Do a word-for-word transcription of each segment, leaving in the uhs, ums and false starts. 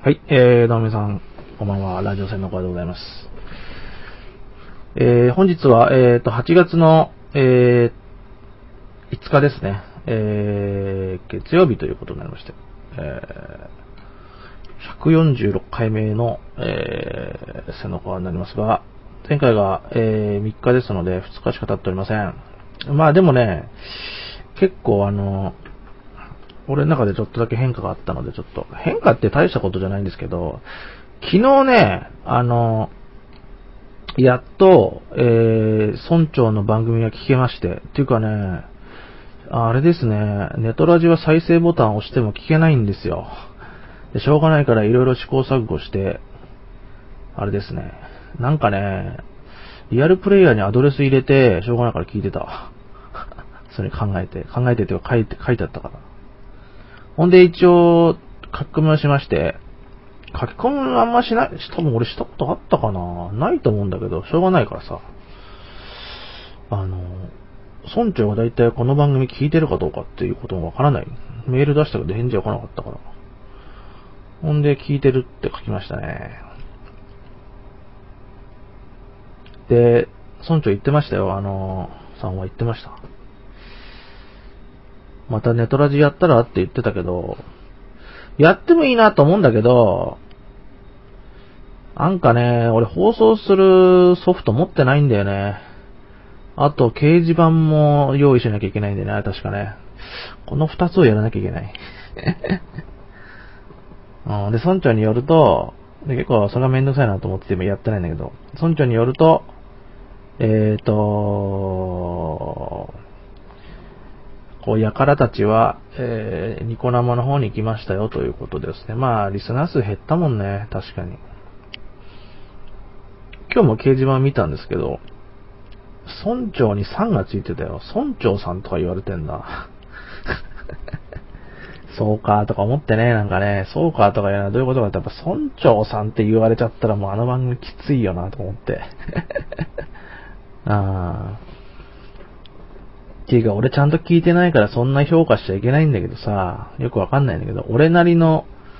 はい、えー、どうも皆さん、こんばんは。ラジオ船の声でございます。えー、本日は、えーと、はちがつの、えー、いつかですね。えー、月曜日ということになりまして、えー、ひゃくよんじゅうろっかいめの、えー、船の声になりますが、前回が、えー、みっかですので、ふつかしか経っておりません。まあでもね、結構あの、俺の中でちょっとだけ変化があったので、ちょっと、変化って大したことじゃないんですけど、昨日ね、あの、やっと、えー、村長の番組が聞けまして、っていうかね、あれですね、ネトラジは再生ボタンを押しても聞けないんですよ。でしょうがないからいろいろ試行錯誤して、あれですね、なんかね、リアルプレイヤーにアドレス入れて、しょうがないから聞いてた。それ考えて、考えてっていうか書いて、書いてあったから。ほんで一応、書き込みをしまして、書き込みあんましない、多分俺したことあったかなないと思うんだけど、しょうがないからさ。あの、村長がだいたいこの番組聞いてるかどうかっていうこともわからない。メール出したけど返事は来なかったから。ほんで聞いてるって書きましたね。で、村長言ってましたよ、あの、さんは言ってました。またネトラジやったらって言ってたけど、やってもいいなと思うんだけど、なんかね、俺放送するソフト持ってないんだよね。あと、掲示板も用意しなきゃいけないんだよね、確かね。この二つをやらなきゃいけない。うん、で、村長によると、で結構それがめんどくさいなと思っててやってないんだけど、村長によると、えーと、こう、やからたちは、えー、ニコ生の方に行きましたよということですね。まあ、リスナー数減ったもんね、確かに。今日も掲示板見たんですけど、村長にさんがついてたよ。村長さんとか言われてんだ。そうかとか思ってね、なんかね、そうかとか言うのはどういうことかって、やっぱ村長さんって言われちゃったらもうあの番組きついよなと思って。あー。っていうか俺ちゃんと聞いてないからそんな評価しちゃいけないんだけどさ、よくわかんないんだけど、俺なりの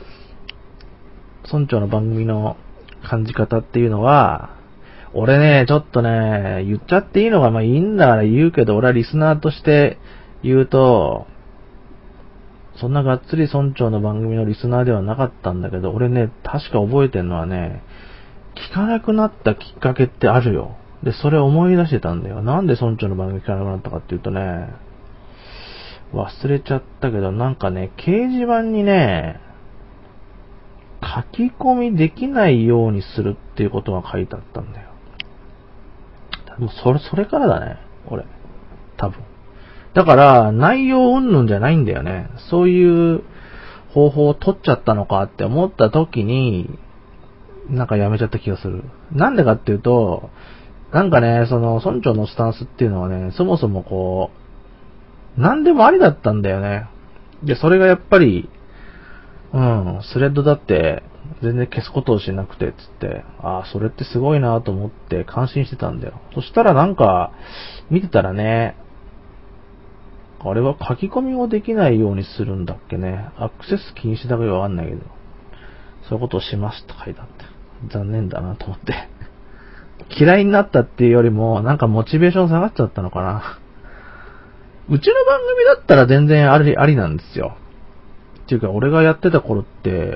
村長の番組の感じ方っていうのは、俺ね、ちょっとね、言っちゃっていいのがまあいいんだから言うけど、俺はリスナーとして言うと、そんながっつり村長の番組のリスナーではなかったんだけど、俺ね、確か覚えてんのはね、聞かなくなったきっかけってあるよ。で、それ思い出してたんだよ。なんで村長の番組聞かなくなったかっていうとね、忘れちゃったけど、なんかね、掲示板にね、書き込みできないようにするっていうことが書いてあったんだよ。もうそれ、それからだね、俺。多分。だから、内容云々じゃないんだよね。そういう方法を取っちゃったのかって思った時に、なんかやめちゃった気がする。なんでかっていうと、なんかね、その、村長のスタンスっていうのはね、そもそもこう、なんでもありだったんだよね。で、それがやっぱり、うん、スレッドだって、全然消すことをしなくて、つって、ああ、それってすごいなと思って感心してたんだよ。そしたらなんか、見てたらね、あれは書き込みをできないようにするんだっけね。アクセス禁止だかわかんないけど、そういうことをしますって書いてあって、残念だなと思って。嫌いになったっていうよりも、なんかモチベーション下がっちゃったのかな。うちの番組だったら全然あり、ありなんですよ。っていうか、俺がやってた頃って、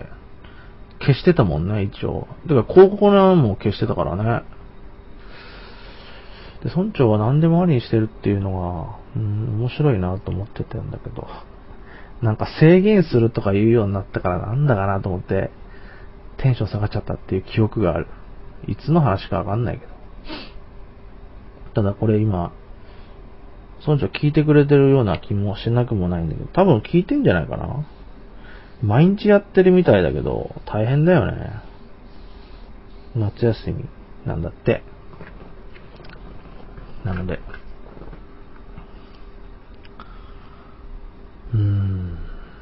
消してたもんね、一応。だから広告のも消してたからね。で、村長は何でもありにしてるっていうのが、うん、面白いなと思ってたんだけど、なんか制限するとか言うようになったからなんだかなと思って、テンション下がっちゃったっていう記憶がある。いつの話かわかんないけど。ただこれ今、村長聞いてくれてるような気もしなくもないんだけど、多分聞いてんじゃないかな。毎日やってるみたいだけど、大変だよね。夏休みなんだって。なので、うーん。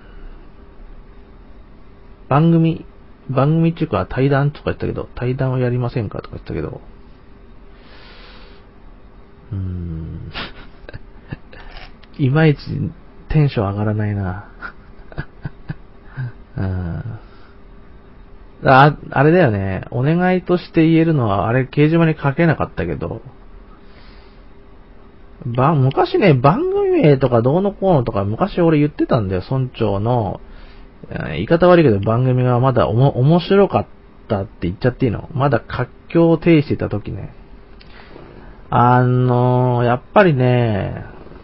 番組、番組っていうか対談とか言ったけど、対談はやりませんかとか言ったけど、うーん。いまいちテンション上がらないな。うん。 あ、あれだよね。お願いとして言えるのは、あれ、掲示板に書けなかったけど、ば、昔ね、番組名とかどうのこうのとか、昔俺言ってたんだよ。村長の、言い方悪いけど番組がまだおも、面白かったって言っちゃっていいの？まだ活況を呈してた時ね。あのー、やっぱりね、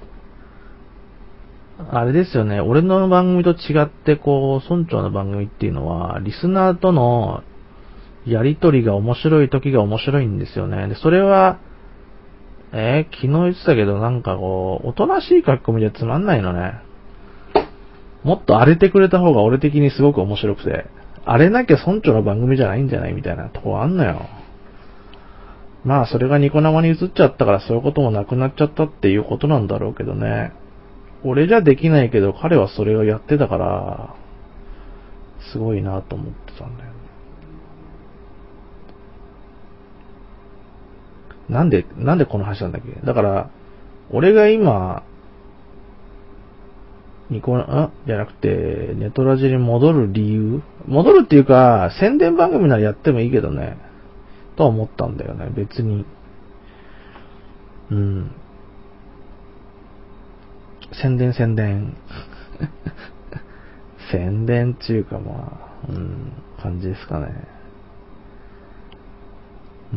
あれですよね、俺の番組と違って、こう、村長の番組っていうのは、リスナーとのやりとりが面白い時が面白いんですよね。で、それは、えー、昨日言ってたけど、なんかこう、おとなしい書き込みじゃつまんないのね。もっと荒れてくれた方が俺的にすごく面白くて、荒れなきゃ村長の番組じゃないんじゃないみたいなとこあんのよ。まあ、それがニコ生に移っちゃったからそういうこともなくなっちゃったっていうことなんだろうけどね。俺じゃできないけど、彼はそれをやってたから、すごいなと思ってたんだよね。なんで、なんでこの話なんだっけ？だから、俺が今、ニコ、あ、じゃなくて、ネトラジに戻る理由？戻るっていうか、宣伝番組ならやってもいいけどね。とは思ったんだよね、別に。うん。宣伝宣伝。宣伝っていうかまあ、うん、感じですかね。うん。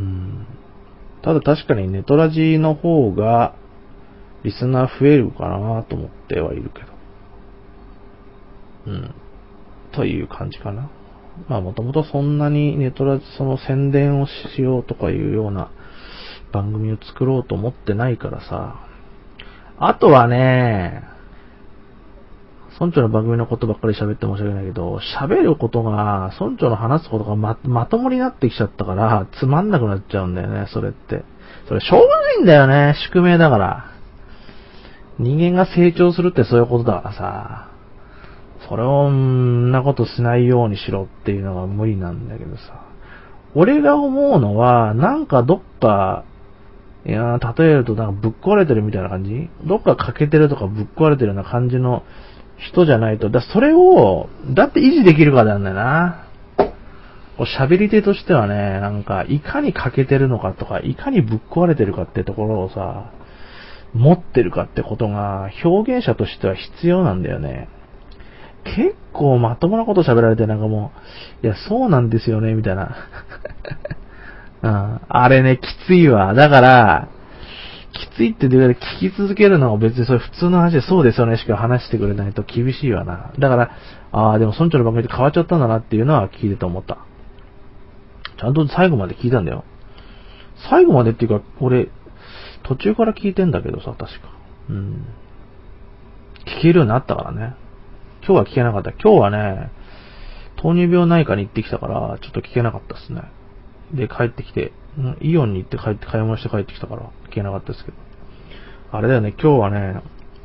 ただ確かにネトラジの方が、リスナー増えるかなと思ってはいるけど。うん。という感じかな。まあもともとそんなにネトラジその宣伝をしようとかいうような番組を作ろうと思ってないからさ。あとはね、村長の番組のことばっかり喋って申し訳ないけど、喋ることが、村長の話すことがま、まともになってきちゃったから、つまんなくなっちゃうんだよね、それって。それしょうがないんだよね、宿命だから。人間が成長するってそういうことだからさ。それを、んなことしないようにしろっていうのが無理なんだけどさ。俺が思うのは、なんかどっか、いや例えるとなんかぶっ壊れてるみたいな感じ？どっか欠けてるとかぶっ壊れてるような感じの人じゃないと、だそれを、だって維持できるかなんだよな。喋り手としてはね、なんか、いかに欠けてるのかとか、いかにぶっ壊れてるかってところをさ、持ってるかってことが、表現者としては必要なんだよね。結構まともなこと喋られてなんかもう、いや、そうなんですよね、みたいな。うん、あれね、きついわ。だから、きついって言うけど聞き続けるのは別にそれ普通の話でそうですよねしか話してくれないと厳しいわな。だから、ああ、でも村長の番組って変わっちゃったんだなっていうのは聞いてて思った。ちゃんと最後まで聞いたんだよ。最後までっていうか、俺、途中から聞いてんだけどさ、確か。うん。聞けるようになったからね。今日は聞けなかった。今日はね、糖尿病内科に行ってきたから、ちょっと聞けなかったですね。で、帰ってきて、うん、イオンに行って帰って、買い物して帰ってきたから、聞けなかったですけど。あれだよね、今日はね、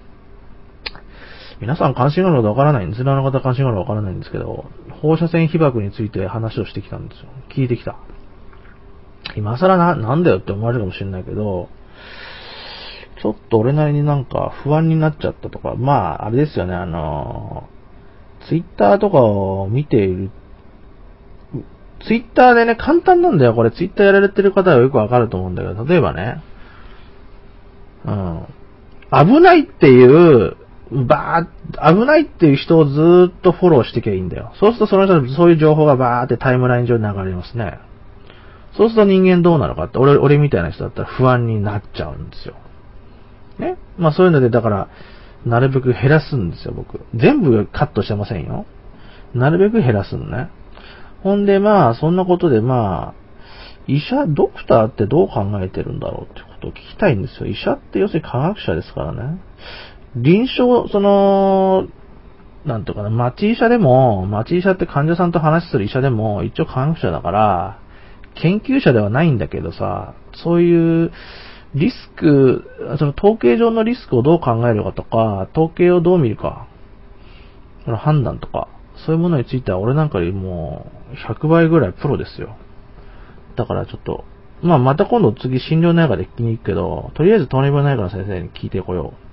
皆さん関心があるのかわからないんです。リスナーの方関心があるのかわからないんですけど、放射線被曝について話をしてきたんですよ。聞いてきた。今更な、なんだよって思われるかもしれないけど、ちょっと俺なりになんか不安になっちゃったとか、まあ、あれですよね、あの、ツイッターとかを見ている、ツイッターでね、簡単なんだよ。これツイッターやられてる方はよくわかると思うんだけど、例えばね、うん、危ないっていう、バー危ないっていう人をずーっとフォローしてきゃいいんだよ。そうするとその人、そういう情報がバーってタイムライン上に流れますね。そうすると人間どうなのかって、俺、俺みたいな人だったら不安になっちゃうんですよ。ね。まあそういうので、だから、なるべく減らすんですよ、僕。全部カットしてませんよ。なるべく減らすのね。ほんでまあ、そんなことでまあ、医者、ドクターってどう考えてるんだろうってことを聞きたいんですよ。医者って要するに科学者ですからね。臨床、その、なんとかな、町医者でも、町医者って患者さんと話する医者でも、一応科学者だから、研究者ではないんだけどさ、そういうリスク、その統計上のリスクをどう考えるかとか、統計をどう見るか、その判断とか、そういうものについては俺なんかよりもひゃくばいぐらいプロですよ。だからちょっと、まあまた今度次診療内科で聞きに行くけど、とりあえず糖尿病内科の先生に聞いてこよう。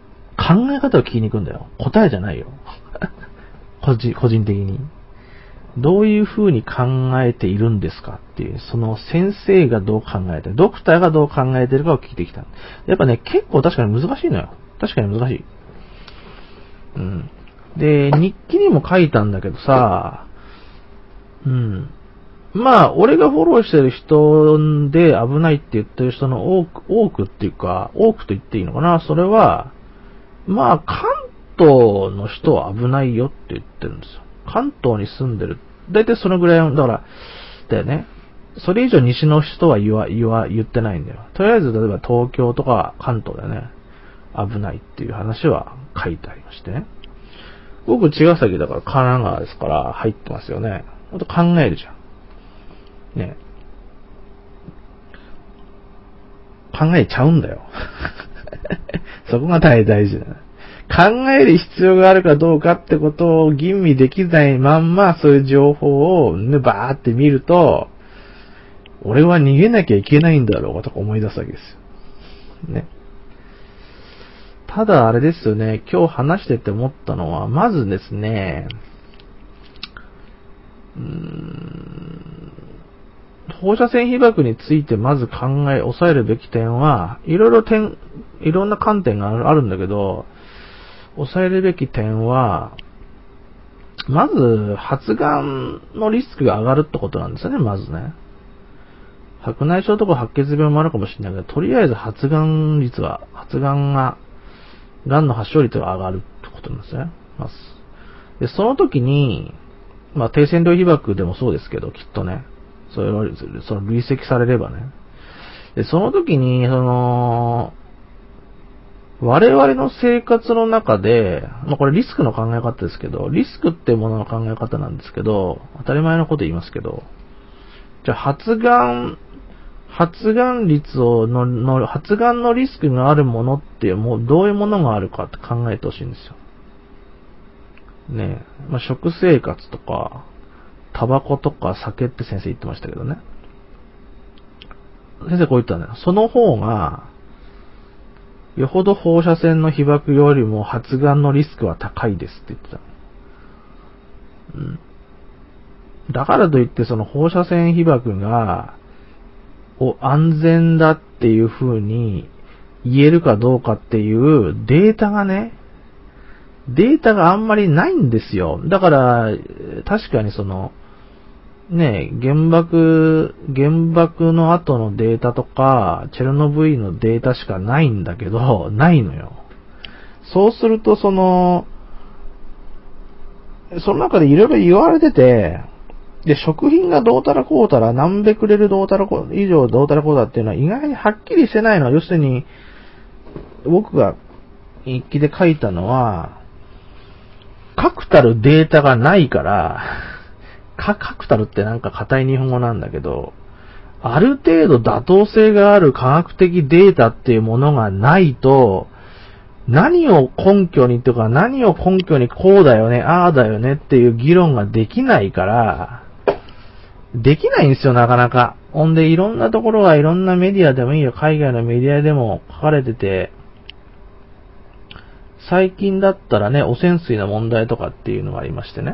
考え方を聞きに行くんだよ。答えじゃないよ。個人、個人的に。 どういう風に考えているんですかっていう、その先生がどう考えてる、ドクターがどう考えてるかを聞いてきた。やっぱね、結構確かに難しいのよ。確かに難しい。うん。で、日記にも書いたんだけどさ、うん。まあ、俺がフォローしてる人で危ないって言ってる人の多く、多くっていうか、多くと言っていいのかな、それは、まあ、関東の人は危ないよって言ってるんですよ。関東に住んでる。だいたいそのぐらい、だから、だよね。それ以上西の人は言わ、言わ、言ってないんだよ。とりあえず、例えば東京とか関東だよね。危ないっていう話は書いてありましてね。僕、茅ヶ崎だから神奈川ですから入ってますよね。ほんと考えるじゃん。ね。考えちゃうんだよ。そこが大事だね。考える必要があるかどうかってことを吟味できないまんま、そういう情報をね、バーって見ると、俺は逃げなきゃいけないんだろうとか思い出すわけですよ。ね。ただあれですよね、今日話してて思ったのは、まずですね、うーん放射線被曝についてまず考え、抑えるべき点は、いろいろ点、いろんな観点があるんだけど、抑えるべき点は、まず、発がんのリスクが上がるってことなんですよね、まずね。白内障とか白血病もあるかもしれないけど、とりあえず発がん率は、発がんが、がんの発症率が上がるってことなんですね。まず。で、その時に、まあ、低線量被曝でもそうですけど、きっとね。それは、その累積されればね。で、その時に、その、我々の生活の中で、まあこれリスクの考え方ですけど、リスクっていうものの考え方なんですけど、当たり前のこと言いますけど、じゃあ発がん、発がん率をの、の、発がんのリスクがあるものっていう、もうどういうものがあるかって考えてほしいんですよ。ねえ、まあ、食生活とか、タバコとか酒って先生言ってましたけどね。先生こう言ったんだよ。その方が、よほど放射線の被曝よりも発がんのリスクは高いですって言ってた。うん。だからといってその放射線被曝が、お安全だっていう風に言えるかどうかっていうデータがね、データがあんまりないんですよ。だから、確かにその、ね、原爆、原爆の後のデータとか、チェルノブイリのデータしかないんだけど、ないのよ。そうすると、その、その中でいろいろ言われてて、で、食品がどうたらこうたら、何ベクレルどうたらこう、以上どうたらこうだっていうのは意外にはっきりしてないのは、要するに、僕が日記で書いたのは、確たるデータがないから、か、確たるってなんか硬い日本語なんだけど、ある程度妥当性がある科学的データっていうものがないと、何を根拠にとか何を根拠にこうだよね、ああだよねっていう議論ができないから、できないんですよ、なかなか。ほんで、いろんなところがいろんなメディアでもいいよ、海外のメディアでも書かれてて、最近だったらね、汚染水の問題とかっていうのがありましてね。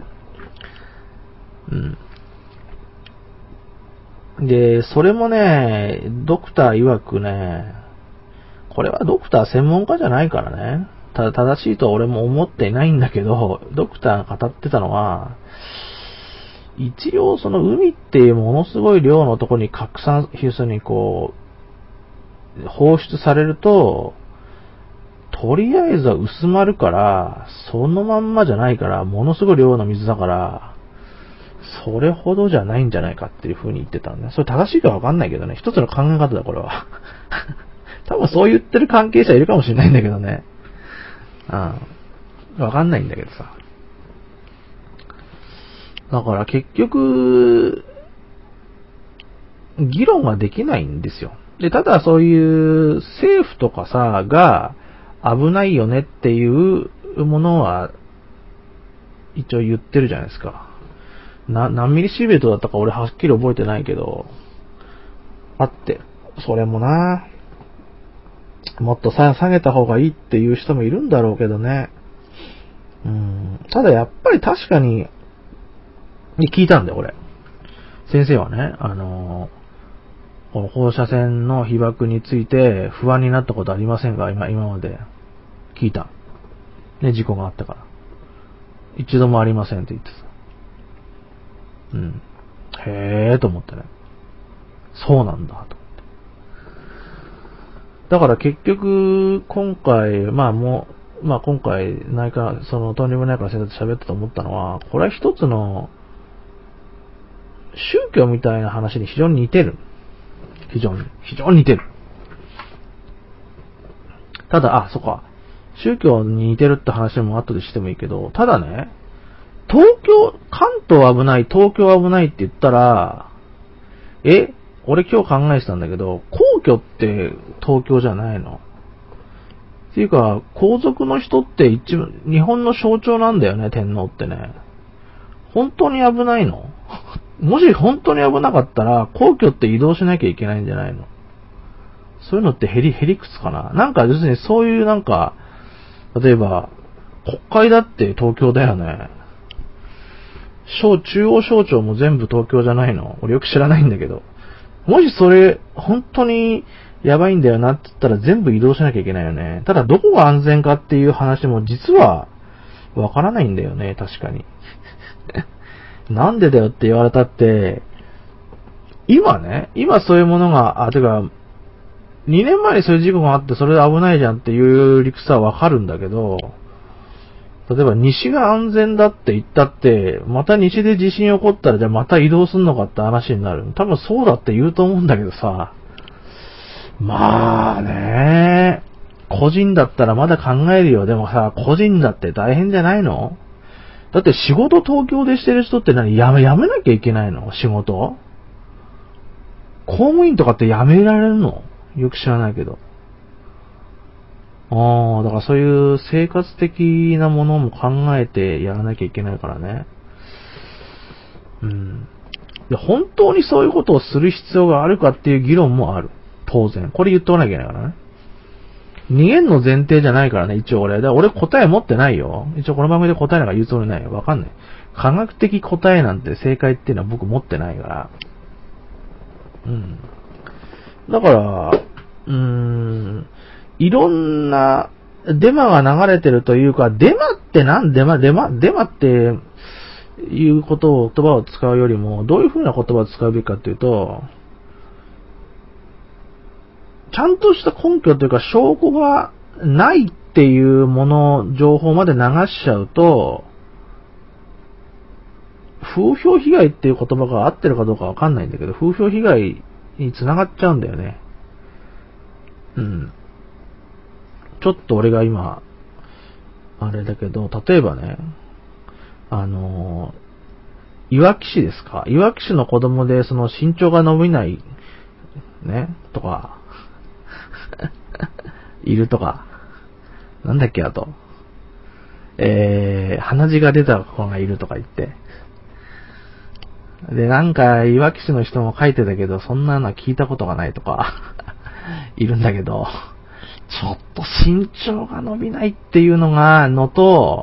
うん。で、それもね、ドクター曰くね、これはドクター専門家じゃないからね。ただ正しいとは俺も思っていないんだけど、ドクターが語ってたのは、一応その海っていうものすごい量のところに拡散、要するにこう、放出されると、とりあえずは薄まるから、そのまんまじゃないから、ものすごい量の水だから、それほどじゃないんじゃないかっていう風に言ってたんだね。それ正しいかわかんないけどね。一つの考え方だ、これは。多分そう言ってる関係者いるかもしれないんだけどね。うん。わかんないんだけどさ。だから結局、議論はできないんですよ。で、ただそういう政府とかさ、が危ないよねっていうものは一応言ってるじゃないですか。な、何ミリシーベルトだったか俺はっきり覚えてないけど、あって、それもな、もっとさ下げた方がいいっていう人もいるんだろうけどね。うん。ただやっぱり確かに、 で、聞いたんだよ、俺。先生はね、あのー、この放射線の被曝について不安になったことありませんか？今、今まで。聞いた。ね、事故があったから。一度もありませんって言ってた。うん。へーと思ってね。そうなんだ、と思って。だから結局、今回、まあもう、まあ今回、内科、その、とんでもないから先生と喋ったと思ったのは、これは一つの、宗教みたいな話に非常に似てる。非常に。非常に似てる。ただ、あ、そっか。宗教に似てるって話も後でしてもいいけど、ただね、東京、関東危ない、東京危ないって言ったら、え、俺今日考えてたんだけど、皇居って東京じゃないの？っていうか、皇族の人って一番、日本の象徴なんだよね、天皇ってね。本当に危ないの？もし本当に危なかったら、皇居って移動しなきゃいけないんじゃないの？そういうのってヘリ、ヘリクツかな？なんか要するにそういうなんか、例えば、国会だって東京だよね。省、中央省庁も全部東京じゃないの？俺よく知らないんだけど。もしそれ、本当にやばいんだよなって言ったら全部移動しなきゃいけないよね。ただどこが安全かっていう話も実はわからないんだよね、確かに。なんでだよって言われたって、今ね、今そういうものが、あ、てか、にねんまえにそういう事故があってそれで危ないじゃんっていう理屈はわかるんだけど、例えば西が安全だって言ったって、また西で地震起こったらじゃあまた移動すんのかって話になる。多分そうだって言うと思うんだけどさ。まあね、個人だったらまだ考えるよ。でもさ、個人だって大変じゃないの？だって仕事東京でしてる人って何？やめ、やめなきゃいけないの？仕事？公務員とかってやめられるの？よく知らないけど。ああ、だからそういう生活的なものも考えてやらなきゃいけないからね。うん。で、本当にそういうことをする必要があるかっていう議論もある。当然。これ言っておかなきゃいけないからね。逃げんの前提じゃないからね、一応俺。だから俺答え持ってないよ。一応この番組で答えなんか言うつもりないよ。わかんない。科学的答えなんて正解っていうのは僕持ってないから。うん。だから、うーん、いろんなデマが流れてるというか、デマって何？デマ、デマ、デマっていうことを言葉を使うよりも、どういう風な言葉を使うべきかっていうと、ちゃんとした根拠というか証拠がないっていうもの、情報まで流しちゃうと、風評被害っていう言葉が合ってるかどうかわかんないんだけど、風評被害に繋がっちゃうんだよね。うん。ちょっと俺が今、あれだけど、例えばね、あの、いわき市ですか？いわき市の子供でその身長が伸びない、ね、とか、いるとか、なんだっけあと、えー、鼻血が出た子がいるとか言って。で、なんか、いわき市の人も書いてたけど、そんなのは聞いたことがないとか、いるんだけど、ちょっと身長が伸びないっていうのが、のと、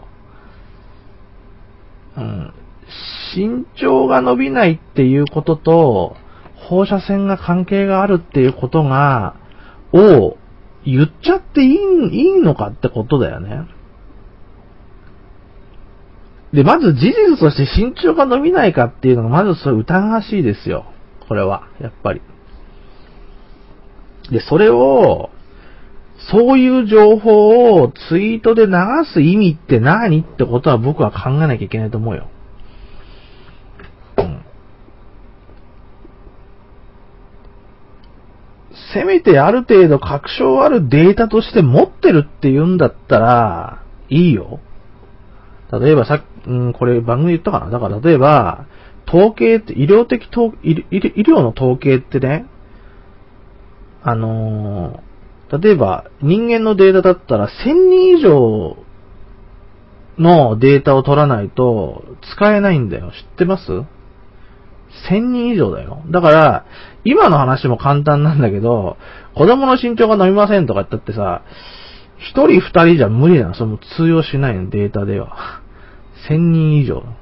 うん、身長が伸びないっていうことと、放射線が関係があるっていうことが、を言っちゃっていい、いいのかってことだよね。で、まず事実として身長が伸びないかっていうのが、まずそれ疑わしいですよ。これは、やっぱり。で、それを、そういう情報をツイートで流す意味って何ってことは僕は考えなきゃいけないと思うよ。うん。せめてある程度確証あるデータとして持ってるって言うんだったら、いいよ。例えばさ、うん、これ番組言ったかな？だから例えば、統計って、医療的統、医療の統計ってね、あのー、例えば人間のデータだったらせんにん以上のデータを取らないと使えないんだよ。知ってます？せんにん以上だよ。だから、今の話も簡単なんだけど、子供の身長が伸びませんとか言ったってさ、一人二人じゃ無理なの。それも通用しないの、データでは。せんにん以上。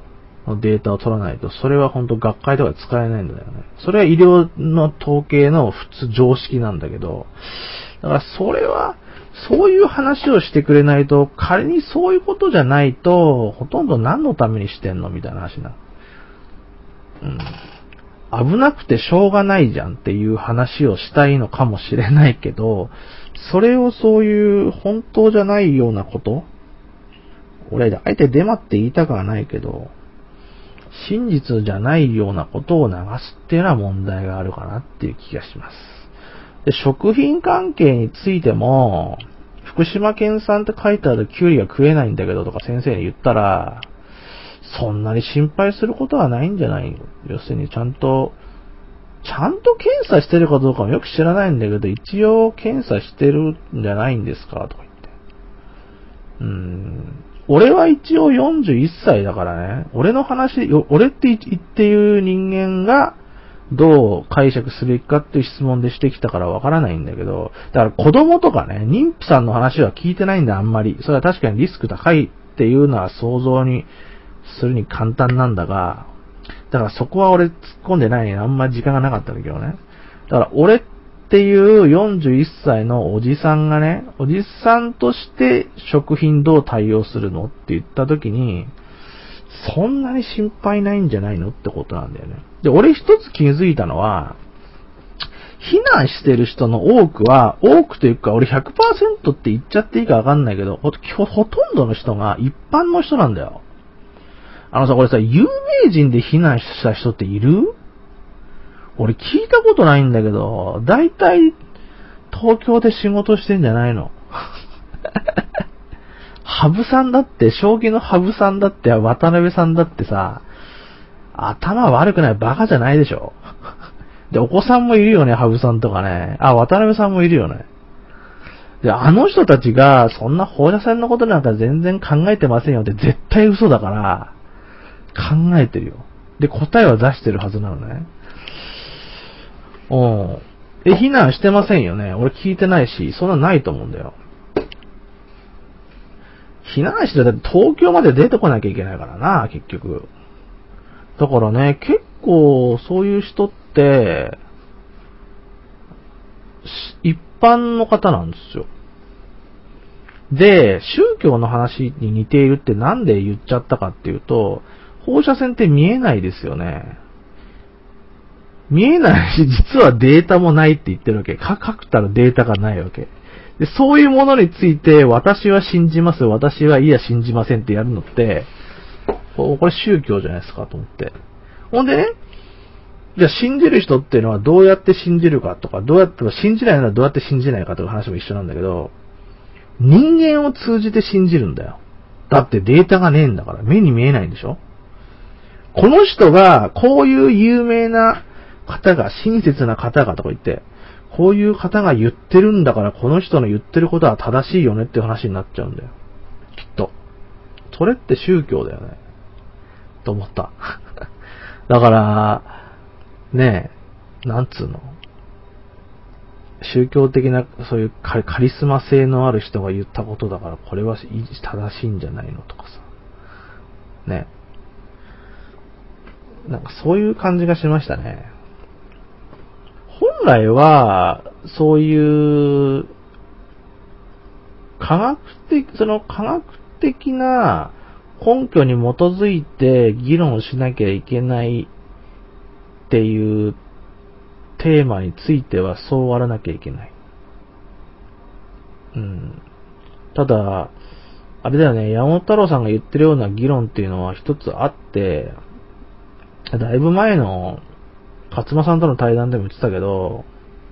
のデータを取らないと、それは本当学会とか使えないんだよね。それは医療の統計の普通常識なんだけど、だからそれは、そういう話をしてくれないと、仮にそういうことじゃないと、ほとんど何のためにしてんのみたいな話な。うん。危なくてしょうがないじゃんっていう話をしたいのかもしれないけど、それをそういう本当じゃないようなこと、俺、あえてデマって言いたくはないけど、真実じゃないようなことを流すっていうのは問題があるかなっていう気がします。で、食品関係についても、福島県産って書いてあるキュウリが食えないんだけどとか先生に言ったら、そんなに心配することはないんじゃないよ。要するにちゃんと、ちゃんと検査してるかどうかもよく知らないんだけど、一応検査してるんじゃないんですかとか言って。うーん。俺は一応よんじゅういっさいだからね。俺の話、俺って言っていう人間がどう解釈すべきかっていう質問でしてきたからわからないんだけど、だから子供とかね、妊婦さんの話は聞いてないんだ、あんまり。それは確かにリスク高いっていうのは想像にするに簡単なんだが、だからそこは俺突っ込んでないね。あんまり時間がなかったんだけどね。だから俺っていうよんじゅういっさいのおじさんがね、おじさんとして食品どう対応するのって言った時に、そんなに心配ないんじゃないのってことなんだよね。で、俺一つ気づいたのは、避難してる人の多くは、多くというか俺 ひゃくパーセント って言っちゃっていいかわかんないけど、ほ, ほとんどの人が一般の人なんだよ。あのさ、これさ、有名人で避難した人っている？俺聞いたことないんだけど、だいたい東京で仕事してんじゃないの？羽生さんだって、将棋の羽生さんだって、渡辺さんだってさ、頭悪くないバカじゃないでしょ？で、お子さんもいるよね、羽生さんとかね。あ、渡辺さんもいるよね。で、あの人たちが、そんな放射線のことなんか全然考えてませんよって絶対嘘だから、考えてるよ。で、答えは出してるはずなのね。うん。え、避難してませんよね。俺聞いてないし、そんなないと思うんだよ。避難してだって東京まで出てこなきゃいけないからな、結局。だからね、結構そういう人って、一般の方なんですよ。で、宗教の話に似ているってなんで言っちゃったかっていうと、放射線って見えないですよね。見えないし、実はデータもないって言ってるわけ。か、確たるデータがないわけ。で、そういうものについて、私は信じます、私はいや信じませんってやるのって、これ宗教じゃないですかと思って。ほんでね、じゃあ信じる人っていうのはどうやって信じるかとか、どうやって、信じないのはどうやって信じないかという話も一緒なんだけど、人間を通じて信じるんだよ。だってデータがねえんだから、目に見えないんでしょ？この人が、こういう有名な方が、親切な方がとか言って、こういう方が言ってるんだから、この人の言ってることは正しいよねっていう話になっちゃうんだよ。きっと。それって宗教だよね。と思った。だから、ねえ、なんつうの。宗教的な、そういうカリスマ性のある人が言ったことだから、これは正しいんじゃないのとかさ。ねえ。なんかそういう感じがしましたね。本来は、そういう、科学的、その科学的な根拠に基づいて議論しなきゃいけないっていうテーマについてはそうあらなきゃいけない。うん。ただ、あれだよね、山本太郎さんが言ってるような議論っていうのは一つあって、だいぶ前の勝間さんとの対談でも言ってたけど、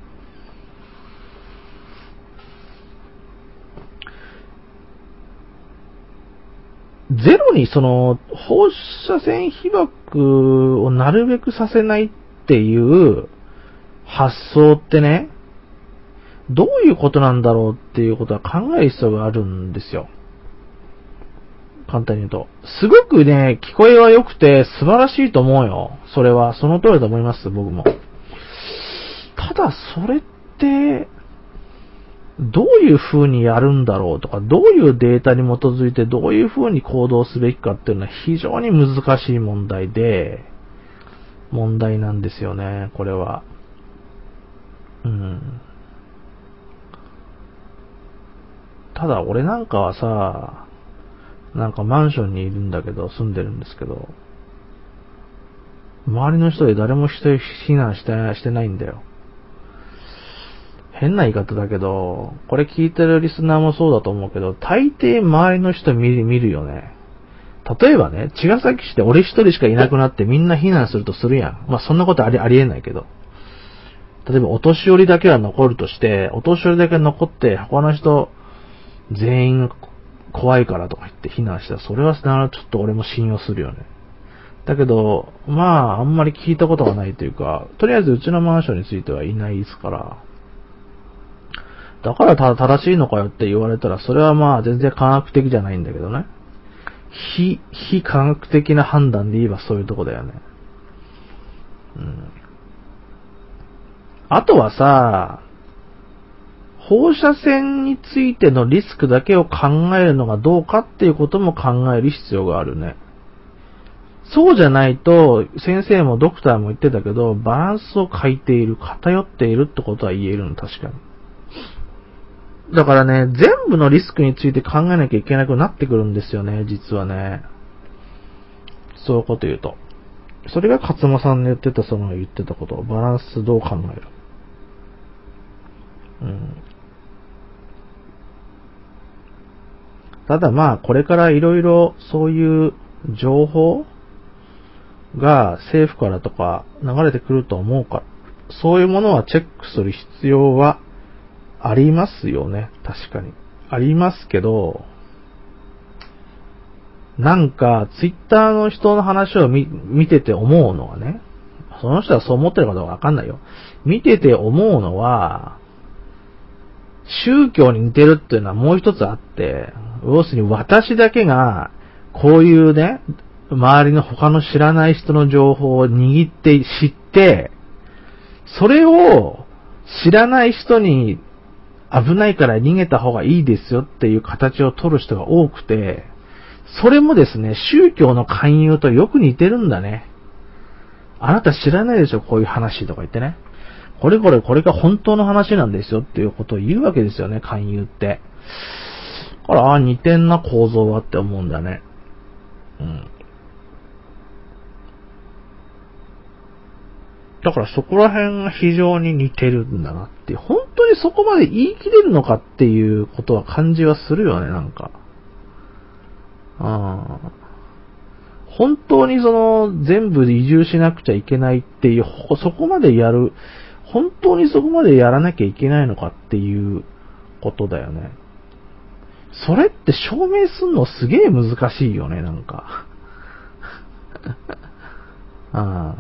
ゼロにその放射線被曝をなるべくさせないっていう発想ってね、どういうことなんだろうっていうことは考える必要があるんですよ。簡単に言うと。すごくね、聞こえは良くて素晴らしいと思うよ。それは、その通りだと思います、僕も。ただ、それって、 どういう風にやるんだろうとか、どういうデータに基づいてどういう風に行動すべきかっていうのは非常に難しい問題で、問題なんですよね、これは。うん。ただ俺なんかはさ、なんかマンションにいるんだけど、住んでるんですけど、周りの人で誰も人避難して、してないんだよ。変な言い方だけど、これ聞いてるリスナーもそうだと思うけど、大抵周りの人見る、見るよね。例えばね、茅ヶ崎市で俺一人しかいなくなってみんな避難するとするやん。まあそんなことあり、ありえないけど。例えばお年寄りだけは残るとして、お年寄りだけ残って他の人全員怖いからとか言って避難したら、それはちょっと俺も信用するよね。だけど、まああんまり聞いたことがないというか、とりあえずうちのマンションについてはいないですから、だからた正しいのかよって言われたら、それはまあ全然科学的じゃないんだけどね。非、非科学的な判断で言えばそういうとこだよね。うん。あとはさ、放射線についてのリスクだけを考えるのがどうかっていうことも考える必要があるね。そうじゃないと、先生もドクターも言ってたけど、バランスを欠いている、偏っているってことは言えるの、確かに。だからね、全部のリスクについて考えなきゃいけなくなってくるんですよね、実はね。そういうこと言うと。それが勝間さんの言ってた、その言ってたこと、バランスどう考える。うん。ただまあ、これからいろいろそういう情報が政府からとか流れてくると思うから、そういうものはチェックする必要はありますよね。確かに。ありますけど、なんか、ツイッターの人の話を 見, 見てて思うのはね、その人はそう思ってるかどうかわかんないよ。見てて思うのは、宗教に似てるっていうのはもう一つあって、要するに私だけが、こういうね、周りの他の知らない人の情報を握って知って、それを知らない人に危ないから逃げた方がいいですよっていう形を取る人が多くて、それもですね、宗教の勧誘とよく似てるんだね。あなた知らないでしょ、こういう話とか言ってね。これこれこれが本当の話なんですよっていうことを言うわけですよね、勧誘って。だから、ああ、似てんな構造はって思うんだね。うん。だからそこら辺が非常に似てるんだなっていう。本当にそこまで言い切れるのかっていうことは感じはするよね、なんか。ああ。本当にその、全部移住しなくちゃいけないっていう、そこまでやる、本当にそこまでやらなきゃいけないのかっていうことだよね。それって証明すんのすげえ難しいよね、なんか。ああ。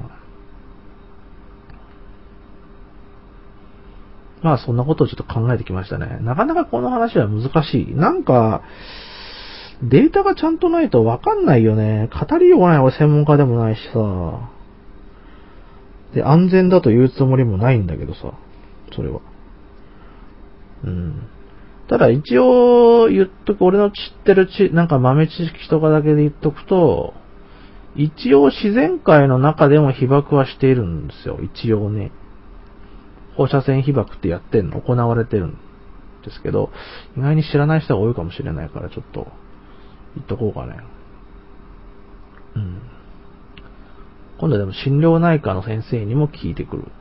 まあそんなことをちょっと考えてきましたね。なかなかこの話は難しい。なんか、データがちゃんとないとわかんないよね。語りようがない。俺専門家でもないしさ。で、安全だと言うつもりもないんだけどさ。それは。うん。ただ一応言っとく、俺の知ってるち、なんか豆知識とかだけで言っとくと、一応自然界の中でも被爆はしているんですよ。一応ね。放射線被爆ってやってんの、行われてるんですけど、意外に知らない人が多いかもしれないから、ちょっと、言っとこうかね。うん。今度でも心療内科の先生にも聞いてくる。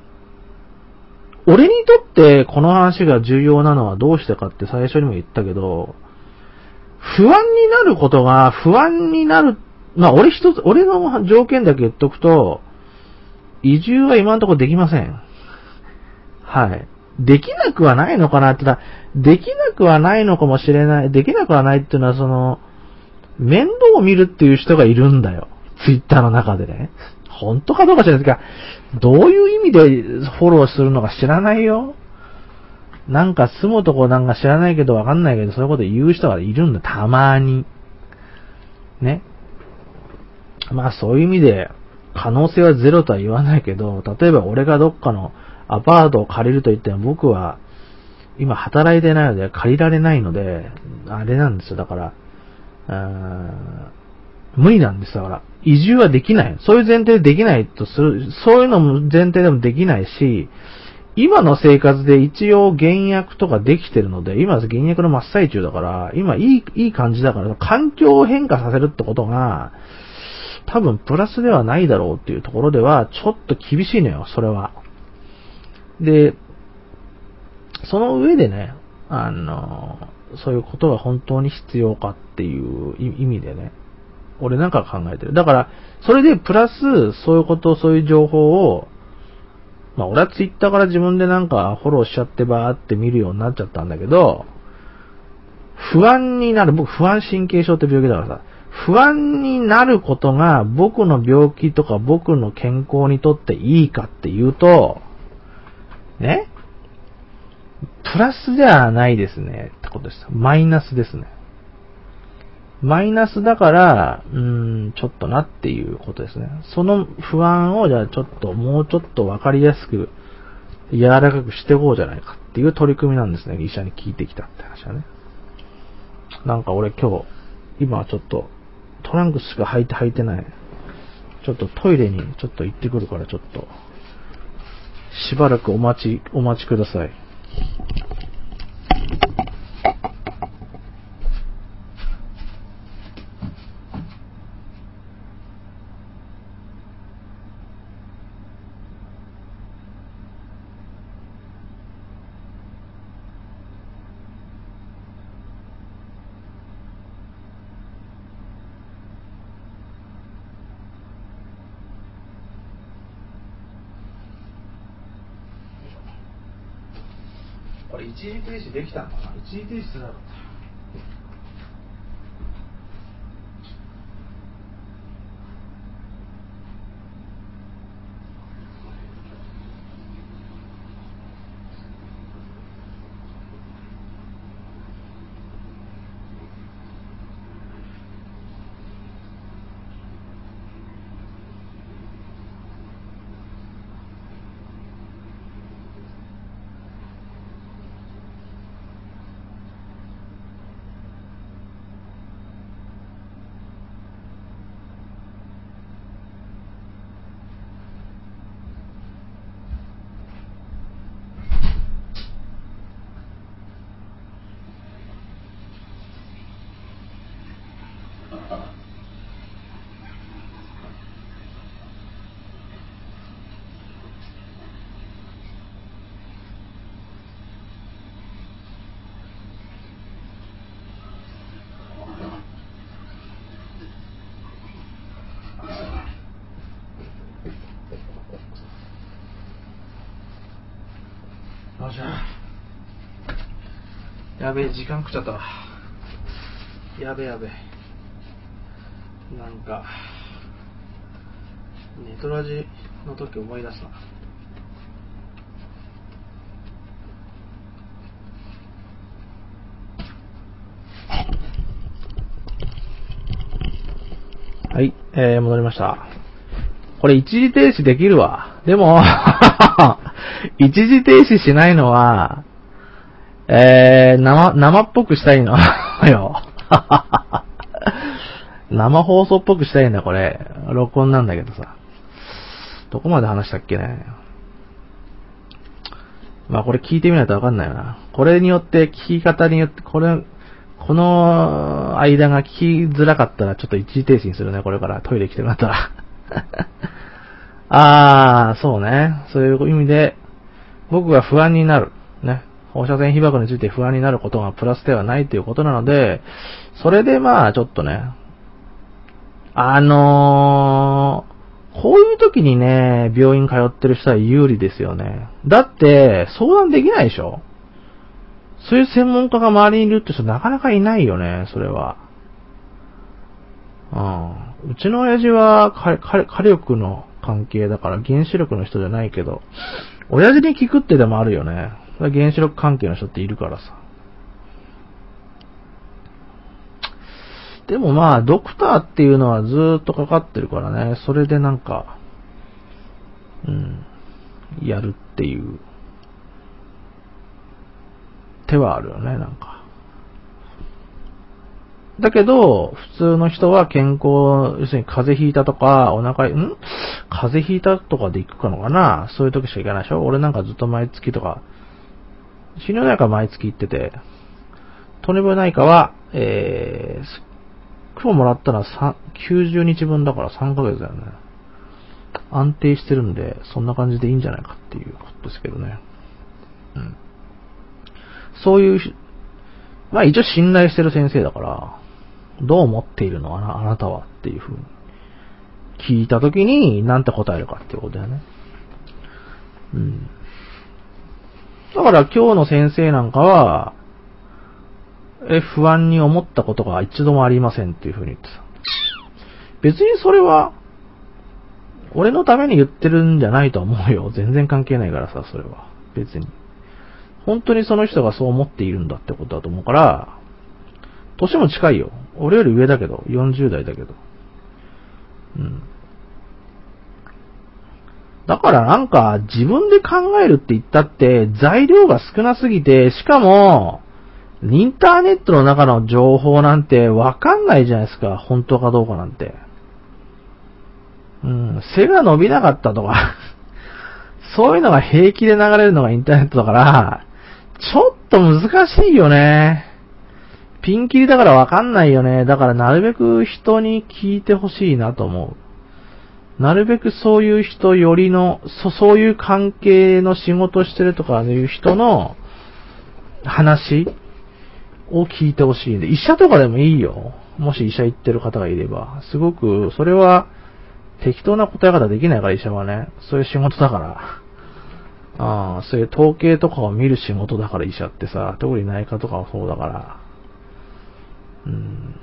俺にとってこの話が重要なのはどうしてかって最初にも言ったけど、不安になることが不安になる、まあ俺一つ、俺の条件だけ言っとくと、移住は今のところできません。はい。できなくはないのかなって言ったら、できなくはないのかもしれない。できなくはないっていうのはその、面倒を見るっていう人がいるんだよ。ツイッターの中でね。本当かどうか知らないですが、どういう意味でフォローするのか知らないよ。なんか住むとこなんか知らないけどわかんないけど、そういうこと言う人がいるんだ。たまに。ね。まあそういう意味で、可能性はゼロとは言わないけど、例えば俺がどっかのアパートを借りると言っても僕は、 今働いてないので借りられないので、あれなんですよ。だから、うーん無理なんです。だから、移住はできない。そういう前提でできないとする、そういうのも前提でもできないし、今の生活で一応減薬とかできてるので、今は減薬の真っ最中だから、今いい、いい感じだから、環境を変化させるってことが、多分プラスではないだろうっていうところでは、ちょっと厳しいのよ、それは。で、その上でね、あの、そういうことが本当に必要かっていう意味でね、俺なんか考えてる。だから、それでプラス、そういうこと、そういう情報を、まあ俺はツイッターから自分でなんかフォローしちゃってバーって見るようになっちゃったんだけど、不安になる、僕不安神経症って病気だからさ、不安になることが僕の病気とか僕の健康にとっていいかっていうと、ね、プラスではないですねってことです。マイナスですね。マイナスだから、うーん、ちょっとなっていうことですね。その不安をじゃあちょっと、もうちょっとわかりやすく、柔らかくしていこうじゃないかっていう取り組みなんですね。医者に聞いてきたって話はね。なんか俺今日、今はちょっと、トランクスしか履いて履いてない。ちょっとトイレにちょっと行ってくるからちょっと、しばらくお待ち、お待ちください。これ一時停止できたのかな？一時停止するなかった。あ、じゃあ。やべえ、時間食っちゃったわ。やべえやべえ。なんか、ネトラジの時思い出すな。はい、えー、戻りました。これ一時停止できるわ。でも、一時停止しないのは、えー、生、生っぽくしたいのよ。生放送っぽくしたいんだ、これ。録音なんだけどさ。どこまで話したっけね。まあこれ聞いてみないとわかんないよな。これによって、聞き方によって、これ、この間が聞きづらかったらちょっと一時停止にするね、これからトイレ来てもらったら。あー、そうね。そういう意味で、僕が不安になる。ね。放射線被曝について不安になることがプラスではないということなので、それでまあちょっとね、あのー、こういう時にね、病院通ってる人は有利ですよね。だって、相談できないでしょ？そういう専門家が周りにいるって人なかなかいないよね、それは。うん。うちの親父は火、火、火力の関係だから原子力の人じゃないけど、親父に聞くってでもあるよね。原子力関係の人っているからさ。でもまあ、ドクターっていうのはずーっとかかってるからね、それでなんか、うん、やるっていう。 手はあるよね、なんか。だけど、普通の人は健康、要するに風邪ひいたとか、お腹、ん風邪ひいたとかで行くかのかな、そういう時しか行かないでしょ。俺なんかずっと毎月とか、心療内科毎月行ってて、糖尿病内科は、えー、今日もらったのはきゅうじゅうにちぶんだからさんかげつだよね。安定してるんで、そんな感じでいいんじゃないかっていうことですけどね。うん。そういう、まあ一応信頼してる先生だから、どう思っているのあな、あなたはっていう風に聞いたときに、なんて答えるかっていうことだよね。うん。だから今日の先生なんかは、え、不安に思ったことが一度もありませんっていう風に言ってた。別にそれは、俺のために言ってるんじゃないと思うよ。全然関係ないからさ、それは。別に。本当にその人がそう思っているんだってことだと思うから、年も近いよ。俺より上だけど、よんじゅうだいだけど。うん。だからなんか、自分で考えるって言ったって、材料が少なすぎて、しかも、インターネットの中の情報なんてわかんないじゃないですか。本当かどうかなんて。うん。背が伸びなかったとか、そういうのが平気で流れるのがインターネットだから、ちょっと難しいよね。ピンキリだからわかんないよね。だからなるべく人に聞いてほしいなと思う。なるべくそういう人よりの、そ、そういう関係の仕事してるとかいう人の話を聞いてほしいんで、医者とかでもいいよ。もし医者行ってる方がいれば。すごく、それは適当な答え方できないから医者はね。そういう仕事だから。ああ、そういう統計とかを見る仕事だから医者ってさ、特に内科とかもそうだから。うん。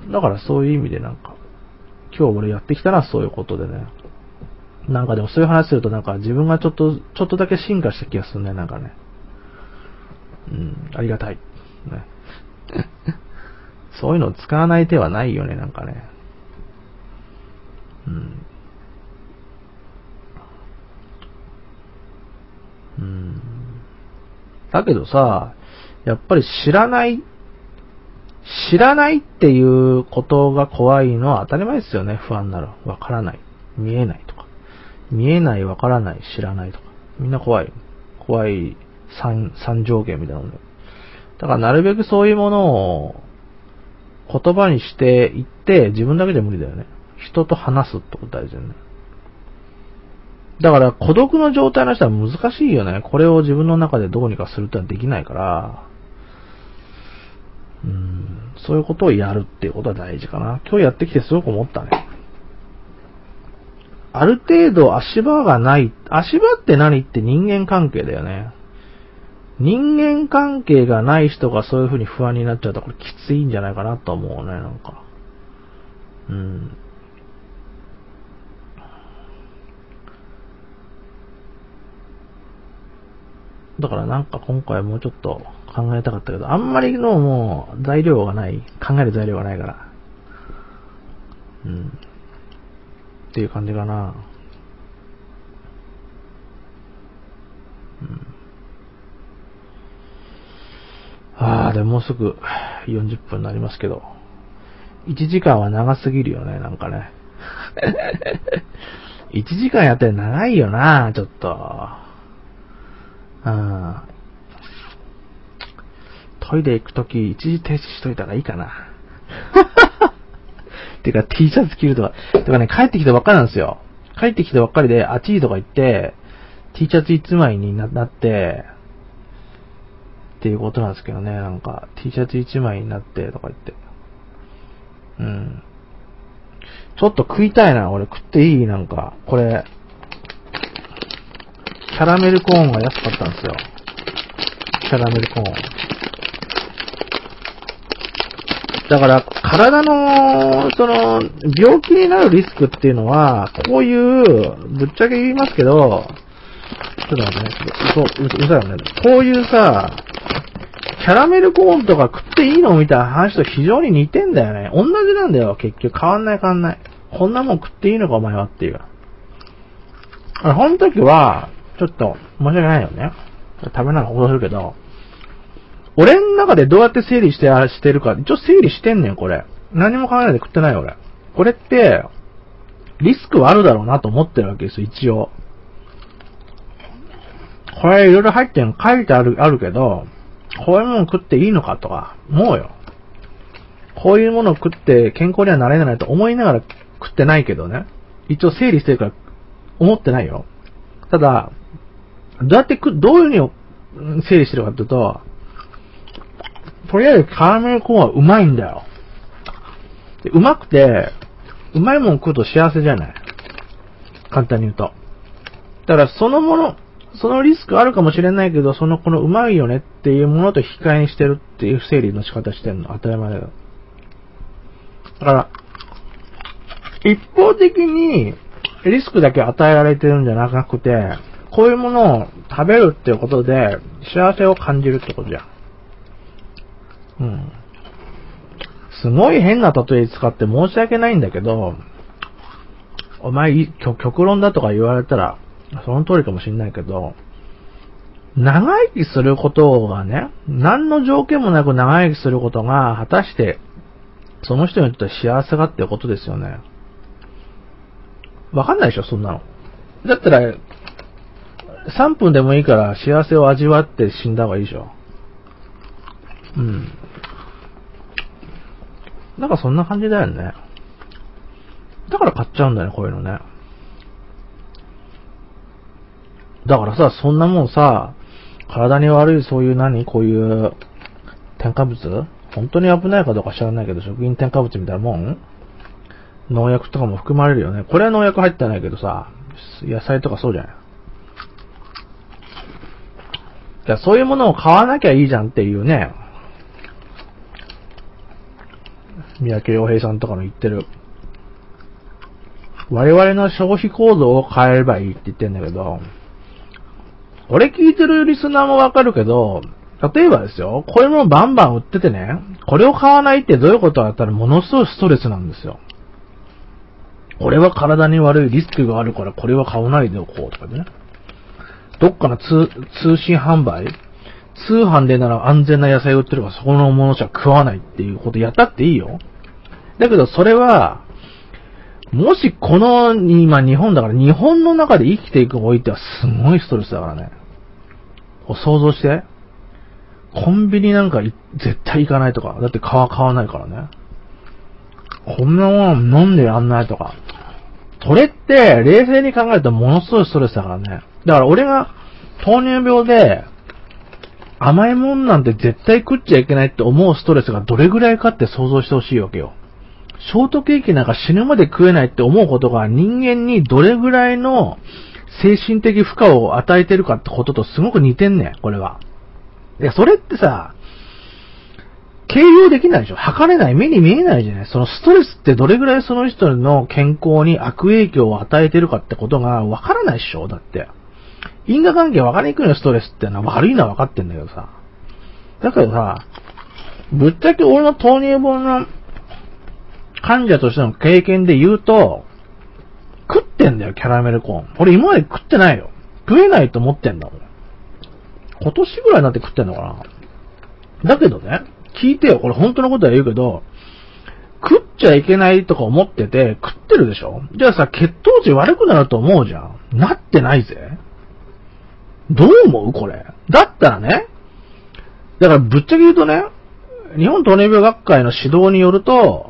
だからそういう意味でなんか、今日俺やってきたのはそういうことでね。なんかでもそういう話するとなんか自分がちょっと、ちょっとだけ進化した気がするね、なんかね。うん、ありがたい。ね。そういうのを使わない手はないよね、なんかね。うん。うん。だけどさ、やっぱり知らない、知らないっていうことが怖いのは当たり前ですよね、不安になる。わからない。見えないとか。見えない、わからない、知らないとか。みんな怖い。怖い三、三条件みたいなので。だからなるべくそういうものを言葉にしていって自分だけじゃ無理だよね。人と話すってこと大事だよね。だから孤独の状態の人は難しいよね。これを自分の中でどうにかするってのはできないから、うーん、そういうことをやるっていうことは大事かな。今日やってきてすごく思ったね。ある程度足場がない。足場って何って人間関係だよね。人間関係がない人がそういう風に不安になっちゃうとこれきついんじゃないかなと思うね、なんか。うん。だからなんか今回もうちょっと考えたかったけど、あんまりのもう材料がない。考える材料がないから。うん。っていう感じかな。うん。ああ、でももうすぐよんじゅっぷんになりますけど。いちじかんは長すぎるよね、なんかね。いちじかんやって長いよな、ちょっと。うん。トイレ行くとき一時停止しといたらいいかな。てか T シャツ着るとか。てかね、帰ってきたばっかりなんですよ。帰ってきたばっかりで、あっちいとか行って、T シャツ一枚になって、っていうことなんですけどね、なんか、T シャツ一枚になってとか言って。うん。ちょっと食いたいな、俺食っていいなんか、これ、キャラメルコーンが安かったんですよ。キャラメルコーン。だから、体の、その、病気になるリスクっていうのは、こういう、ぶっちゃけ言いますけど、ちょっと待ってね、ちょっと、うそ、うそだよね。こういうさ、キャラメルコーンとか食っていいのみたいな話と非常に似てんだよね。同じなんだよ、結局。変わんない変わんない。こんなもん食っていいのか、お前はっていう。あこの時は、ちょっと、申し訳ないよね。食べながら放送するけど、 俺の中でどうやって整理して、してるか、一応整理してんねん、これ。何も考えないで食ってないよ、俺。これって、リスクはあるだろうなと思ってるわけですよ、一応。これいろいろ入ってるの書いてある、あるけど、こういうもの食っていいのかとか、思うよ。こういうものを食って健康にはなれないと思いながら食ってないけどね。一応整理してるから思ってないよ。ただ、どうやってく、どういう風に整理してるかっていうと、とりあえずカラメルコーンはうまいんだよ。でうまくて、うまいもん食うと幸せじゃない。簡単に言うと。だからそのもの、そのリスクあるかもしれないけど、そのこのうまいよねっていうものと引き換えにしてるっていう整理の仕方してるの。当たり前だよ。だから、一方的にリスクだけ与えられてるんじゃなくて、こういうものを食べるっていうことで幸せを感じるってことじゃん。うん。すごい変な例え使って申し訳ないんだけど、お前、極論だとか言われたら、その通りかもしんないけど、長生きすることがね、何の条件もなく長生きすることが、果たして、その人にとって幸せかってことですよね。わかんないでしょ、そんなの。だったら、さんぷんでもいいから幸せを味わって死んだ方がいいでしょ。うん。なんかそんな感じだよね。だから買っちゃうんだよね、こういうのね。だからさ、そんなもんさ、体に悪いそういう何こういう添加物本当に危ないかどうか知らないけど、食品添加物みたいなもん農薬とかも含まれるよね。これは農薬入ってないけどさ、野菜とかそうじゃない。いや、そういうものを買わなきゃいいじゃんっていうね。三宅洋平さんとかの言ってる。我々の消費行動を変えればいいって言ってんだけど、俺聞いてるリスナーもわかるけど、例えばですよ、こういうものバンバン売っててね、これを買わないってどういうことだったらものすごいストレスなんですよ。これは体に悪いリスクがあるからこれは買わないでおこうとかね。どっかの通、通信販売通販でなら安全な野菜を売ってるからそこのものしか食わないっていうことやったっていいよ。だけどそれは、もしこの、今日本だから日本の中で生きていくにおいてはすごいストレスだからね。想像して。コンビニなんか絶対行かないとか。だって皮買わないからね。こんなもの飲んでやんないとか。それって冷静に考えるとものすごいストレスだからね。だから俺が糖尿病で甘いもんなんて絶対食っちゃいけないって思うストレスがどれぐらいかって想像してほしいわけよ。ショートケーキなんか死ぬまで食えないって思うことが人間にどれぐらいの精神的負荷を与えてるかってこととすごく似てんねん、これは。いや、それってさ、形容できないでしょ。測れない、目に見えないじゃない。そのストレスってどれぐらいその人の健康に悪影響を与えてるかってことがわからないでしょ。だって。因果関係分かりにくいのストレスってのは悪いのは分かってんだけどさ。だけどさ、ぶっちゃけ俺の糖尿病の患者としての経験で言うと、食ってんだよ、キャラメルコーン。俺今まで食ってないよ。食えないと思ってんだもん。今年ぐらいになって食ってんのかな。だけどね、聞いてよ、これ本当のことは言うけど、食っちゃいけないとか思ってて、食ってるでしょ。じゃあさ、血糖値悪くなると思うじゃん。なってないぜ。どう思うこれ。だったらね、だからぶっちゃけ言うとね、日本糖尿病学会の指導によると、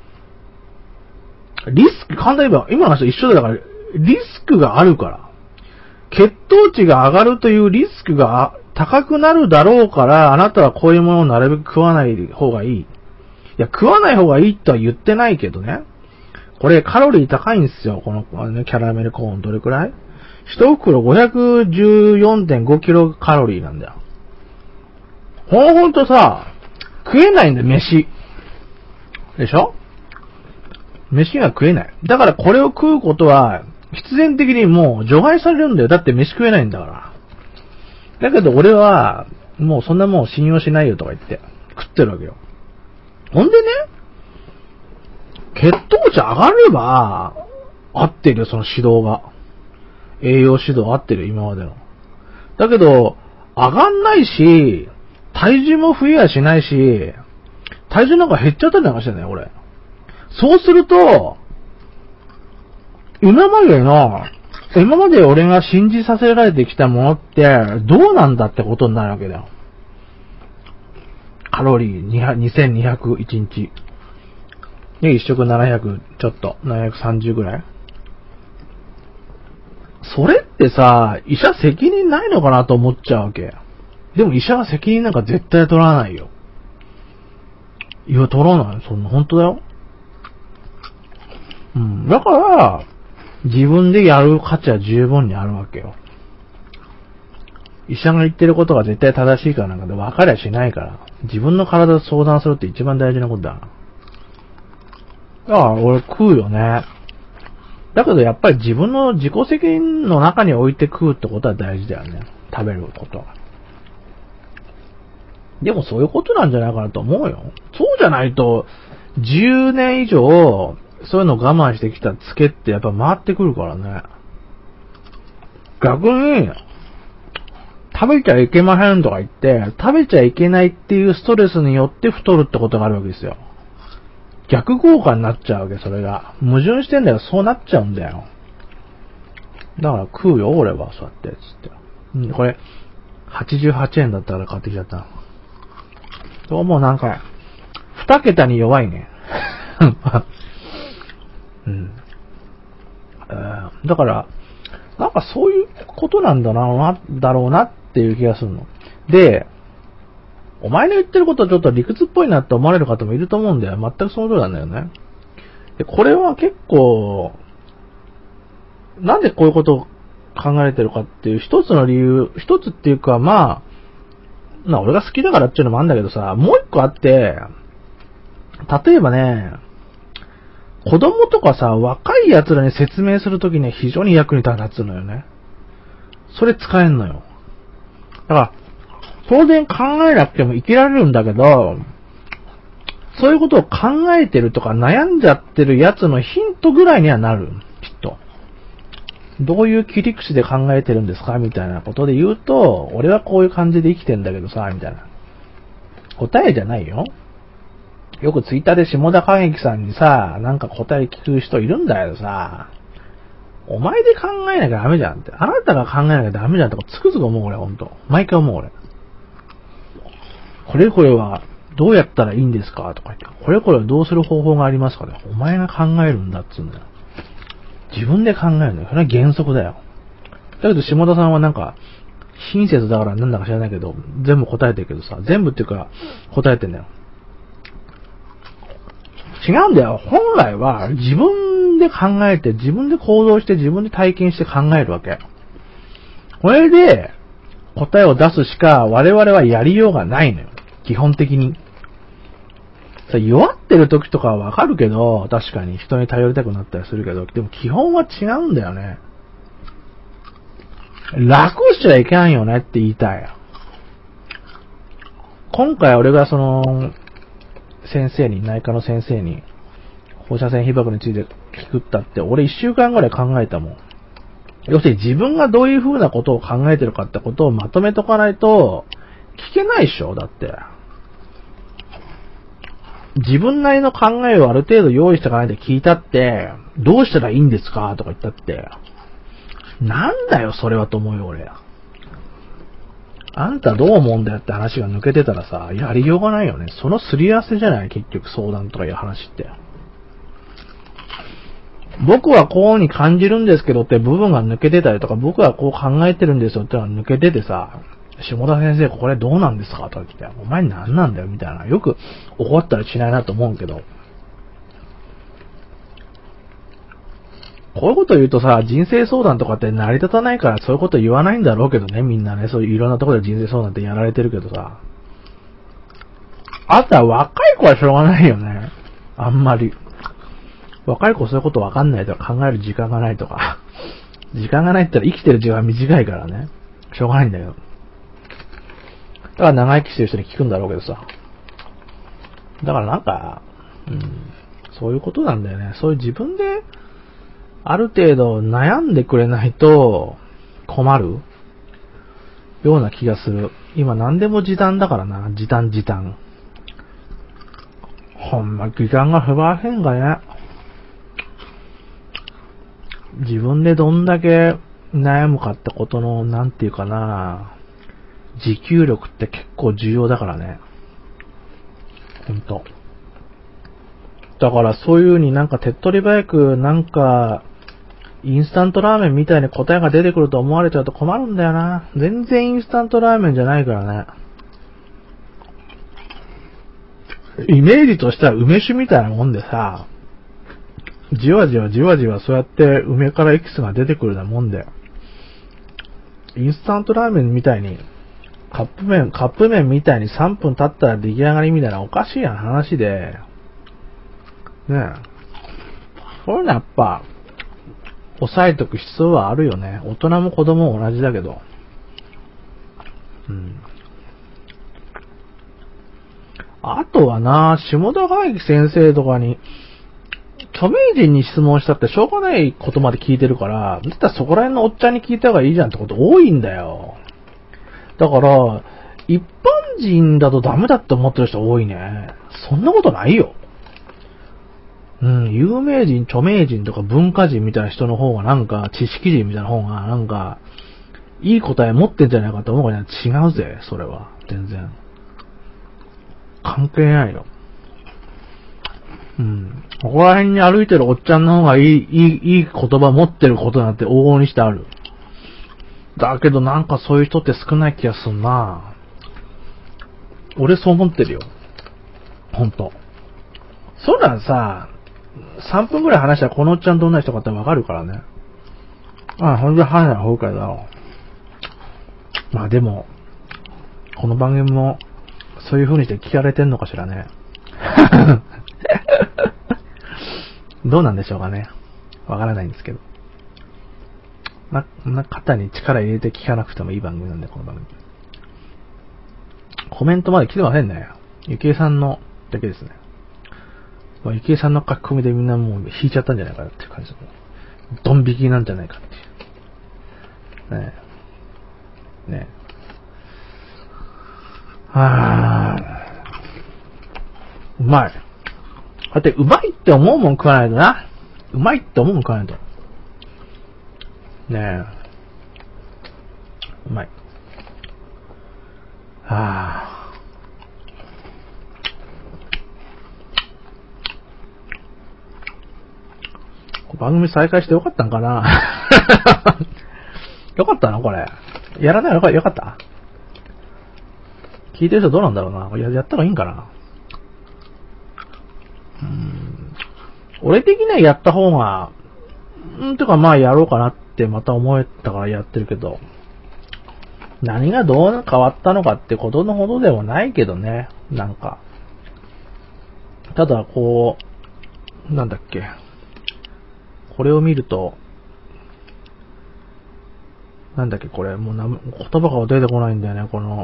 リスク、簡単に言えば、今の話と一緒だから、リスクがあるから。血糖値が上がるというリスクが高くなるだろうから、あなたはこういうものをなるべく食わない方がいい。いや、食わない方がいいとは言ってないけどね。これカロリー高いんですよ、この、ね、キャラメルコーンどれくらい？一袋 ごひゃくじゅうよんてんご キロカロリーなんだよ。ほんほんとさ、食えないんだよ、飯。でしょ？飯が食えない。だからこれを食うことは、必然的にもう除外されるんだよ。だって飯食えないんだから。だけど俺は、もうそんなもん信用しないよとか言って、食ってるわけよ。ほんでね、血糖値上がれば、合ってるよ、その指導が。栄養指導合ってるよ、今までの。だけど、上がんないし、 体重も増えやしないし、体重なんか減っちゃったりなんかしてね、俺。そうすると、今までの、今まで俺が信じさせられてきたものって、どうなんだってことになるわけだよ。カロリーにせんにひゃくいちにち。で、一食ななひゃくちょっと、ななひゃくさんじゅうぐらい。それってさ、医者責任ないのかなと思っちゃうわけ。でも医者は責任なんか絶対取らないよ。いや、取らない。そんな、本当だよ。うん。だから、自分でやる価値は十分にあるわけよ。医者が言ってることが絶対正しいからなんかで分かりゃしないから。自分の体と相談するって一番大事なことだ。だから俺食うよね。だけどやっぱり自分の自己責任の中に置いて食うってことは大事だよね。食べることは。でもそういうことなんじゃないかなと思うよ。そうじゃないと、じゅうねん以上、そういうの我慢してきたツケってやっぱ回ってくるからね。逆に、食べちゃいけませんとか言って、食べちゃいけないっていうストレスによって太るってことがあるわけですよ。逆効果になっちゃうわけ、それが。矛盾してんだよ、そうなっちゃうんだよ。だから食うよ、俺は、そうやって、つって。うん、これ、はちじゅうはちえんだったから買ってきちゃった。どうもなんか、二桁に弱いね。うん。えー、だから、なんかそういうことなんだな、だろうなっていう気がするの。で、お前の言ってることはちょっと理屈っぽいなって思われる方もいると思うんだよ。全くその通りなんだよね。で、これは結構、なんでこういうことを考えてるかっていう一つの理由、一つっていうかまあ、まあ俺が好きだからっていうのもあるんだけどさ、もう一個あって、例えばね、子供とかさ、若い奴らに説明するときに非常に役に立つのよね。それ使えんのよ。だから、当然考えなくても生きられるんだけど、そういうことを考えてるとか悩んじゃってるやつのヒントぐらいにはなる。きっと。どういう切り口で考えてるんですかみたいなことで言うと、俺はこういう感じで生きてんだけどさ、みたいな。答えじゃないよ。よくツイッターで下田景樹さんにさ、なんか答え聞く人いるんだけどさ、お前で考えなきゃダメじゃんって。あなたが考えなきゃダメじゃんとかつくづく思う俺ほんと。毎回思う俺。これこれはどうやったらいいんですかとか言って、これこれはどうする方法がありますかね。お前が考えるんだっつうんだよ。自分で考えるのよ。それは原則だよ。だけど下田さんはなんか、親切だからなんだか知らないけど、全部答えてるけどさ、全部っていうか答えてんだよ。違うんだよ。本来は自分で考えて、自分で行動して、自分で体験して考えるわけ。これで答えを出すしか我々はやりようがないのよ。基本的に。弱ってる時とかはわかるけど、確かに人に頼りたくなったりするけど、でも基本は違うんだよね。楽しちゃいけないよねって言いたい。今回俺がその、先生に、内科の先生に、放射線被曝について聞くったって、俺一週間ぐらい考えたもん。要するに自分がどういう風なことを考えてるかってことをまとめとかないと、聞けないっしょだって。自分なりの考えをある程度用意しておかないで聞いたって、どうしたらいいんですかとか言ったって、なんだよそれはと思うよ俺。あんたどう思うんだよって話が抜けてたらさ、やりようがないよね。そのすり合わせじゃない結局相談とかいう話って。僕はこうに感じるんですけどって部分が抜けてたりとか、僕はこう考えてるんですよってのが抜けててさ、下田先生これどうなんですかとか来て、お前何なんだよみたいな。よく怒ったりしないなと思うけど。こういうこと言うとさ、人生相談とかって成り立たないからそういうこと言わないんだろうけどね、みんなね。そういういろんなところで人生相談ってやられてるけどさ。あとは若い子はしょうがないよね。あんまり。若い子そういうことわかんないとか考える時間がないとか。時間がないって言ったら生きてる時間短いからね。しょうがないんだけど。だから長生きしてる人に聞くんだろうけどさ。だからなんか、うん、そういうことなんだよね。そういう自分で、ある程度悩んでくれないと困るような気がする。 今何でも時短だからな。時短時短。ほんま時間が不ませんがね。自分でどんだけ悩むかってことの、なんていうかな、持久力って結構重要だからね。ほんと。だからそういう風になんか手っ取り早くなんか、インスタントラーメンみたいに答えが出てくると思われちゃうと困るんだよな。全然インスタントラーメンじゃないからね。イメージとしては梅酒みたいなもんでさ、じわじわじわじわそうやって梅からエキスが出てくるようなもんで、インスタントラーメンみたいに、カップ麺、カップ麺みたいにさんぷん経ったら出来上がりみたいなおかしいやん話で、ねえ。そういうのやっぱ、抑えとく必要はあるよね。大人も子供も同じだけど。うん。あとはな、下田会議先生とかに、著名人に質問したってしょうがないことまで聞いてるから、だったらそこら辺のおっちゃんに聞いた方がいいじゃんってこと多いんだよ。だから、一般人だとダメだって思ってる人多いね。そんなことないよ。うん、有名人、著名人とか文化人みたいな人の方がなんか、知識人みたいな方がなんか、いい答え持ってんじゃないかと思うから違うぜ、それは。全然。関係ないよ。うん。ここら辺に歩いてるおっちゃんの方がいい、いい、いい言葉持ってることなんて往々にしてある。だけどなんかそういう人って少ない気がすんな。俺そう思ってるよ。ほんと。そうならさ、さんぷんくらい話したらこのおっちゃんどんな人かってわかるからね。ああ、ほんとに話したら方からだろう。まあでも、この番組もそういう風にして聞かれてんのかしらね。どうなんでしょうかね。わからないんですけど。ま、な、肩に力入れて聞かなくてもいい番組なんで、この番組。コメントまで来てませんね。ゆきえさんのだけですね。まあ、ゆきえさんの書き込みでみんなもう引いちゃったんじゃないかなっていう感じで。ドン引きなんじゃないかっていう。ねえ。ねえ。はぁ。うまい。だって、うまいって思うもん食わないとな。うまいって思うもん食わないと。ねえ。うまい。はぁ。番組再開してよかったんかなよかったのこれ。やらないのかよかった聞いてる人どうなんだろうな。や、やったらいいんかな。うーん。俺的にはやった方が、んとかまあやろうかなってまた思えたからやってるけど、何がどう変わったのかってことのほどでもないけどね。なんか。ただこう、なんだっけ。これを見ると、なんだっけこれ、もうな言葉が出てこないんだよね、この、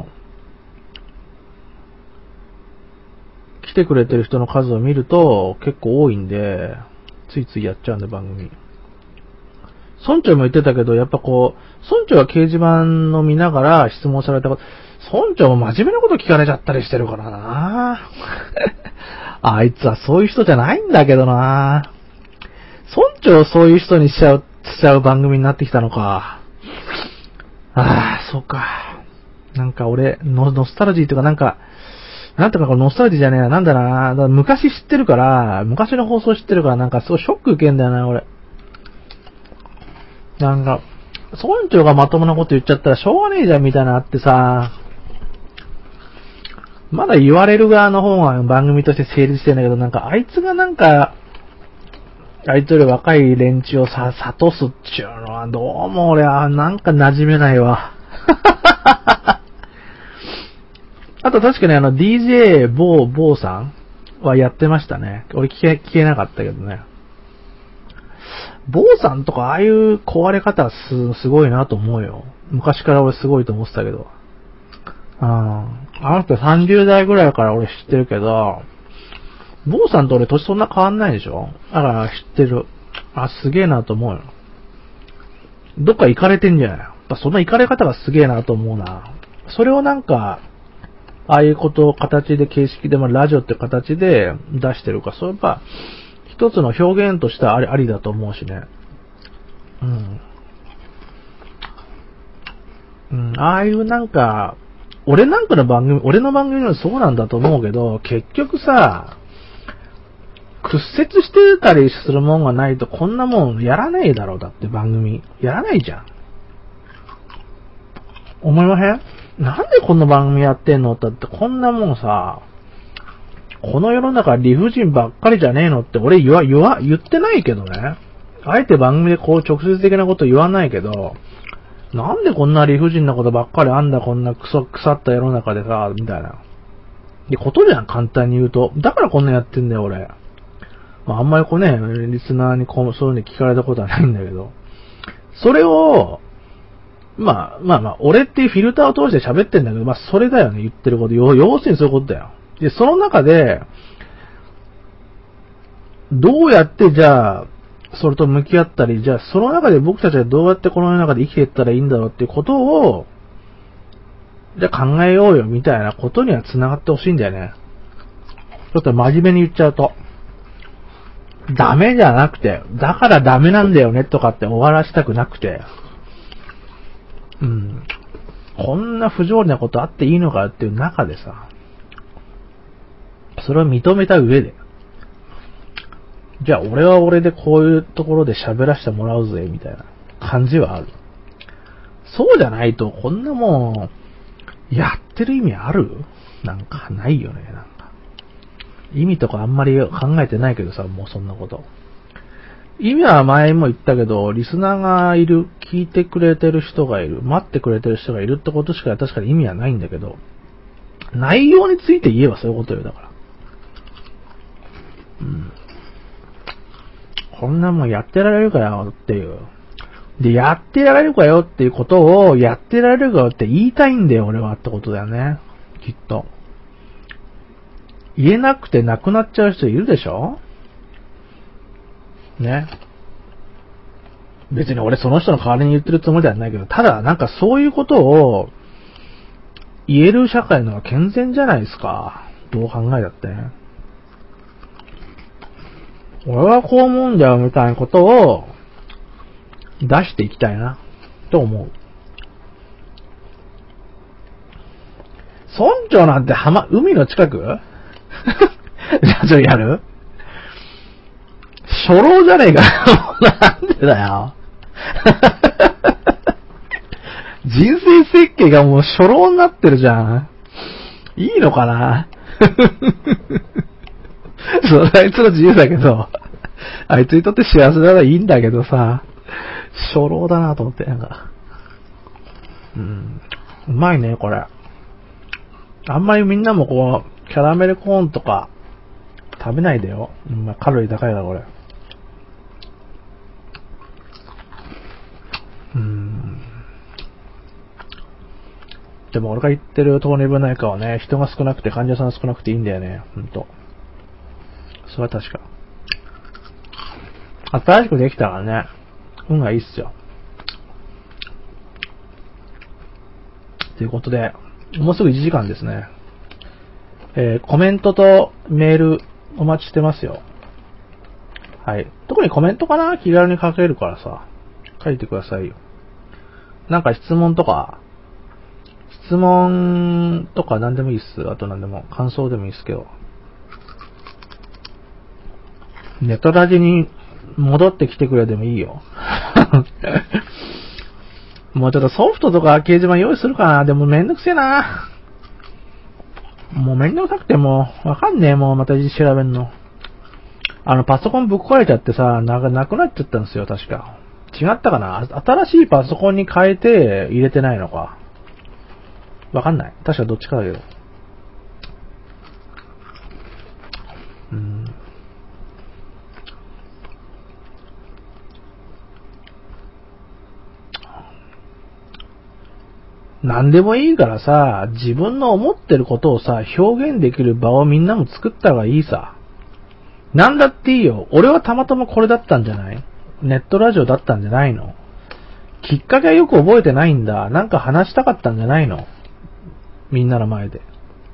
来てくれてる人の数を見ると結構多いんで、ついついやっちゃうんで番組。村長も言ってたけど、やっぱこう、村長は掲示板の見ながら質問されたこと、村長も真面目なこと聞かれちゃったりしてるからなあいつはそういう人じゃないんだけどな村長をそういう人にしちゃう、しちゃう番組になってきたのか。ああ、そうか。なんか俺、ノ、ノスタルジーとかなんか、なんとかこれノスタルジーじゃねえな、なんだな、だから昔知ってるから、昔の放送知ってるからなんかすごいショック受けんだよな、俺。なんか、村長がまともなこと言っちゃったらしょうがねえじゃんみたいなのあってさ、まだ言われる側の方が番組として成立してんだけど、なんかあいつがなんか、あいつより若い連中をさ、諭すっちゅうのはどうも俺はなんか馴染めないわ。あと確かにあの ディージェー ボーボーさんはやってましたね。俺聞け、聞けなかったけどね。ボーさんとかああいう壊れ方はす、すごいなと思うよ。昔から俺すごいと思ってたけど。うん。あの人さんじゅう代ぐらいから俺知ってるけど、ボーさんと俺年そんな変わんないでしょ？だから知ってる。あ、すげえなと思うよ。どっか行かれてんじゃない？そんな行かれ方がすげえなと思うな。 それをなんか、ああいうことを形で形式で、まあ、ラジオって形で出してるか、そういえば、一つの表現としてはあり、ありだと思うしね。うん。うん、ああいうなんか、俺なんかの番組、俺の番組はそうなんだと思うけど、結局さ、屈折してたりするもんがないとこんなもんやらねえだろう、だって番組。やらないじゃん。思いまへん？なんでこんな番組やってんのだってこんなもんさ、この世の中理不尽ばっかりじゃねえのって俺言わ、言わ、言ってないけどね。あえて番組でこう直接的なこと言わないけど、なんでこんな理不尽なことばっかりあんだ、こんなクソ腐った世の中でさ、みたいな。で、ことじゃん、簡単に言うと。だからこんなやってんだよ、俺。まあ、あんまりこうね、リスナーにこう、そういうの聞かれたことはないんだけど。それを、まあ、まあまあ、俺っていうフィルターを通して喋ってんだけど、まあ、それだよね、言ってること。要、要するにそういうことだよ。で、その中で、どうやってじゃあ、それと向き合ったり、じゃあその中で僕たちはどうやってこの世の中で生きていったらいいんだろうっていうことを、じゃあ考えようよみたいなことには繋がってほしいんだよね。ちょっと真面目に言っちゃうと。ダメじゃなくて、だからダメなんだよねとかって終わらしたくなくて、うん。こんな不条理なことあっていいのかっていう中でさ、それを認めた上で、じゃあ俺は俺でこういうところで喋らせてもらうぜみたいな感じはある。そうじゃないとこんなもんやってる意味ある？なんかないよね。なんか意味とかあんまり考えてないけどさ、もうそんなこと。意味は前も言ったけど、リスナーがいる、聞いてくれてる人がいる、待ってくれてる人がいるってことしか確かに意味はないんだけど、内容について言えばそういうことよ、だから。うん。こんなもんやってられるかよっていう。で、やってられるかよっていうことを、やってられるかよって言いたいんだよ、俺はってことだよね。きっと。言えなくて亡くなっちゃう人いるでしょ？ね。別に俺その人の代わりに言ってるつもりではないけど、ただなんかそういうことを言える社会の方が健全じゃないですか。どう考えたって。俺はこう思うんだよみたいなことを出していきたいな、と思う。村長なんて浜、海の近くじゃあちょ、やる？初老じゃねえかよ。なんでだよ。人生設計がもう初老になってるじゃん。いいのかなそれあいつの自由だけど、あいつにとって幸せならいいんだけどさ、初老だなと思って、なんか。うん。うまいね、これ。あんまりみんなもこう、キャラメルコーンとか、食べないでよ。まあ、カロリー高いから、これ。うーん。でも俺が言ってる糖尿病内科はね、人が少なくて患者さん少なくていいんだよね。ほんと。それは確か。新しくできたからね、運がいいっすよ。ということで、もうすぐいちじかんですね。えー、コメントとメールお待ちしてますよ。はい。特にコメントかな？気軽に書けるからさ、書いてくださいよ。なんか質問とか、質問とか何でもいいっす。あと何でも、感想でもいいっすけど。ネトラジに戻ってきてくれでもいいよ。もうちょっとソフトとか掲示板用意するかな。でもめんどくせえな。もうめんどくさくてもう、わかんねえ、もうまた調べんの。あの、パソコンぶっ壊れちゃってさ、な、なくなっちゃったんですよ、確か。違ったかな？新しいパソコンに変えて入れてないのか。わかんない。確かどっちかだけど。うん。なんでもいいからさ、自分の思ってることをさ、表現できる場をみんなも作った方がいいさ。なんだっていいよ。俺はたまたまこれだったんじゃない？ネットラジオだったんじゃないの？きっかけはよく覚えてないんだ。なんか話したかったんじゃないの？ みんなの前で。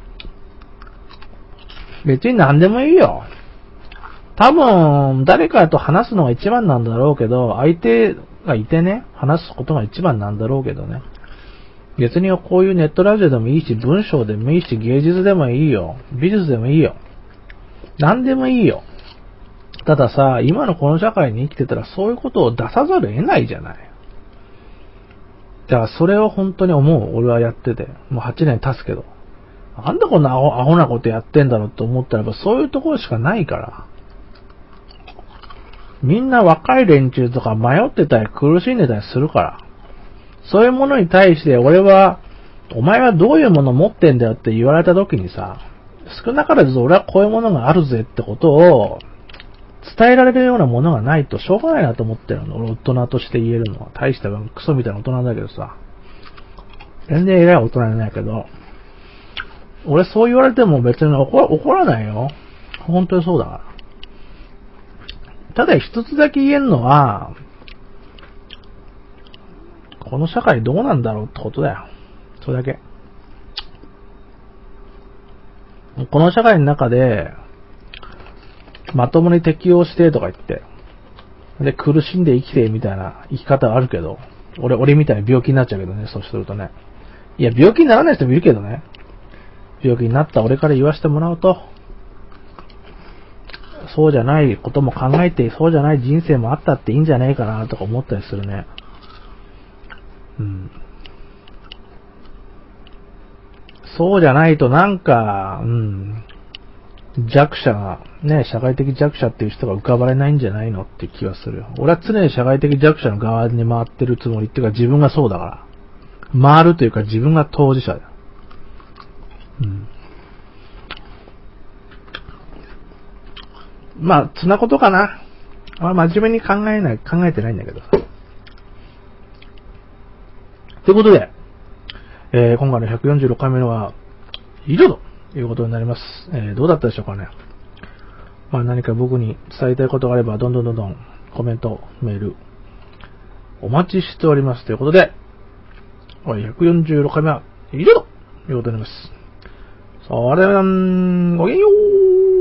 別に何でもいいよ。多分、誰かと話すのが一番なんだろうけど、相手がいてね、話すことが一番なんだろうけどね。別にこういうネットラジオでもいいし、文章でもいいし、芸術でもいいよ。美術でもいいよ。何でもいいよ。たださ、今のこの社会に生きてたらそういうことを出さざるを得ないじゃない。だからそれを本当に思う。俺はやってて。もうはちねん経つけど。なんでこんなアホ、アホなことやってんだろうって思ったら、そういうところしかないから。みんな若い連中とか迷ってたり苦しんでたりするから。そういうものに対して俺は、お前はどういうもの持ってんだよって言われた時にさ、少なからず俺はこういうものがあるぜってことを伝えられるようなものがないとしょうがないなと思ってるの。俺大人として言えるのは。大したクソみたいな大人だけどさ。全然偉い大人じゃないけど、俺そう言われても別に怒ら、怒らないよ。本当にそうだから。ただ一つだけ言えるのは、この社会どうなんだろうってことだよ。それだけ。この社会の中で、まともに適応してとか言って、で、苦しんで生きてみたいな生き方はあるけど、俺、俺みたいに病気になっちゃうけどね、そうするとね。いや、病気にならない人もいるけどね。病気になった俺から言わせてもらうと、そうじゃないことも考えて、そうじゃない人生もあったっていいんじゃねえかなとか思ったりするね。うん。そうじゃないとなんか、うん、弱者が、ね、社会的弱者っていう人が浮かばれないんじゃないのって気はするよ。俺は常に社会的弱者の側に回ってるつもりっていうか自分がそうだから。回るというか自分が当事者だよ。うん。まあ、そんなことかな。あんま真面目に考えない、考えてないんだけどさ。ということで、えー、今回のひゃくよんじゅうろっかいめのは、以上ということになります。えー、どうだったでしょうかね。まあ何か僕に伝えたいことがあれば、どんどんどんどんコメント、メール、お待ちしております。ということで、ひゃくよんじゅうろっかいめは以上ということになります。それでは、ごきげんよう。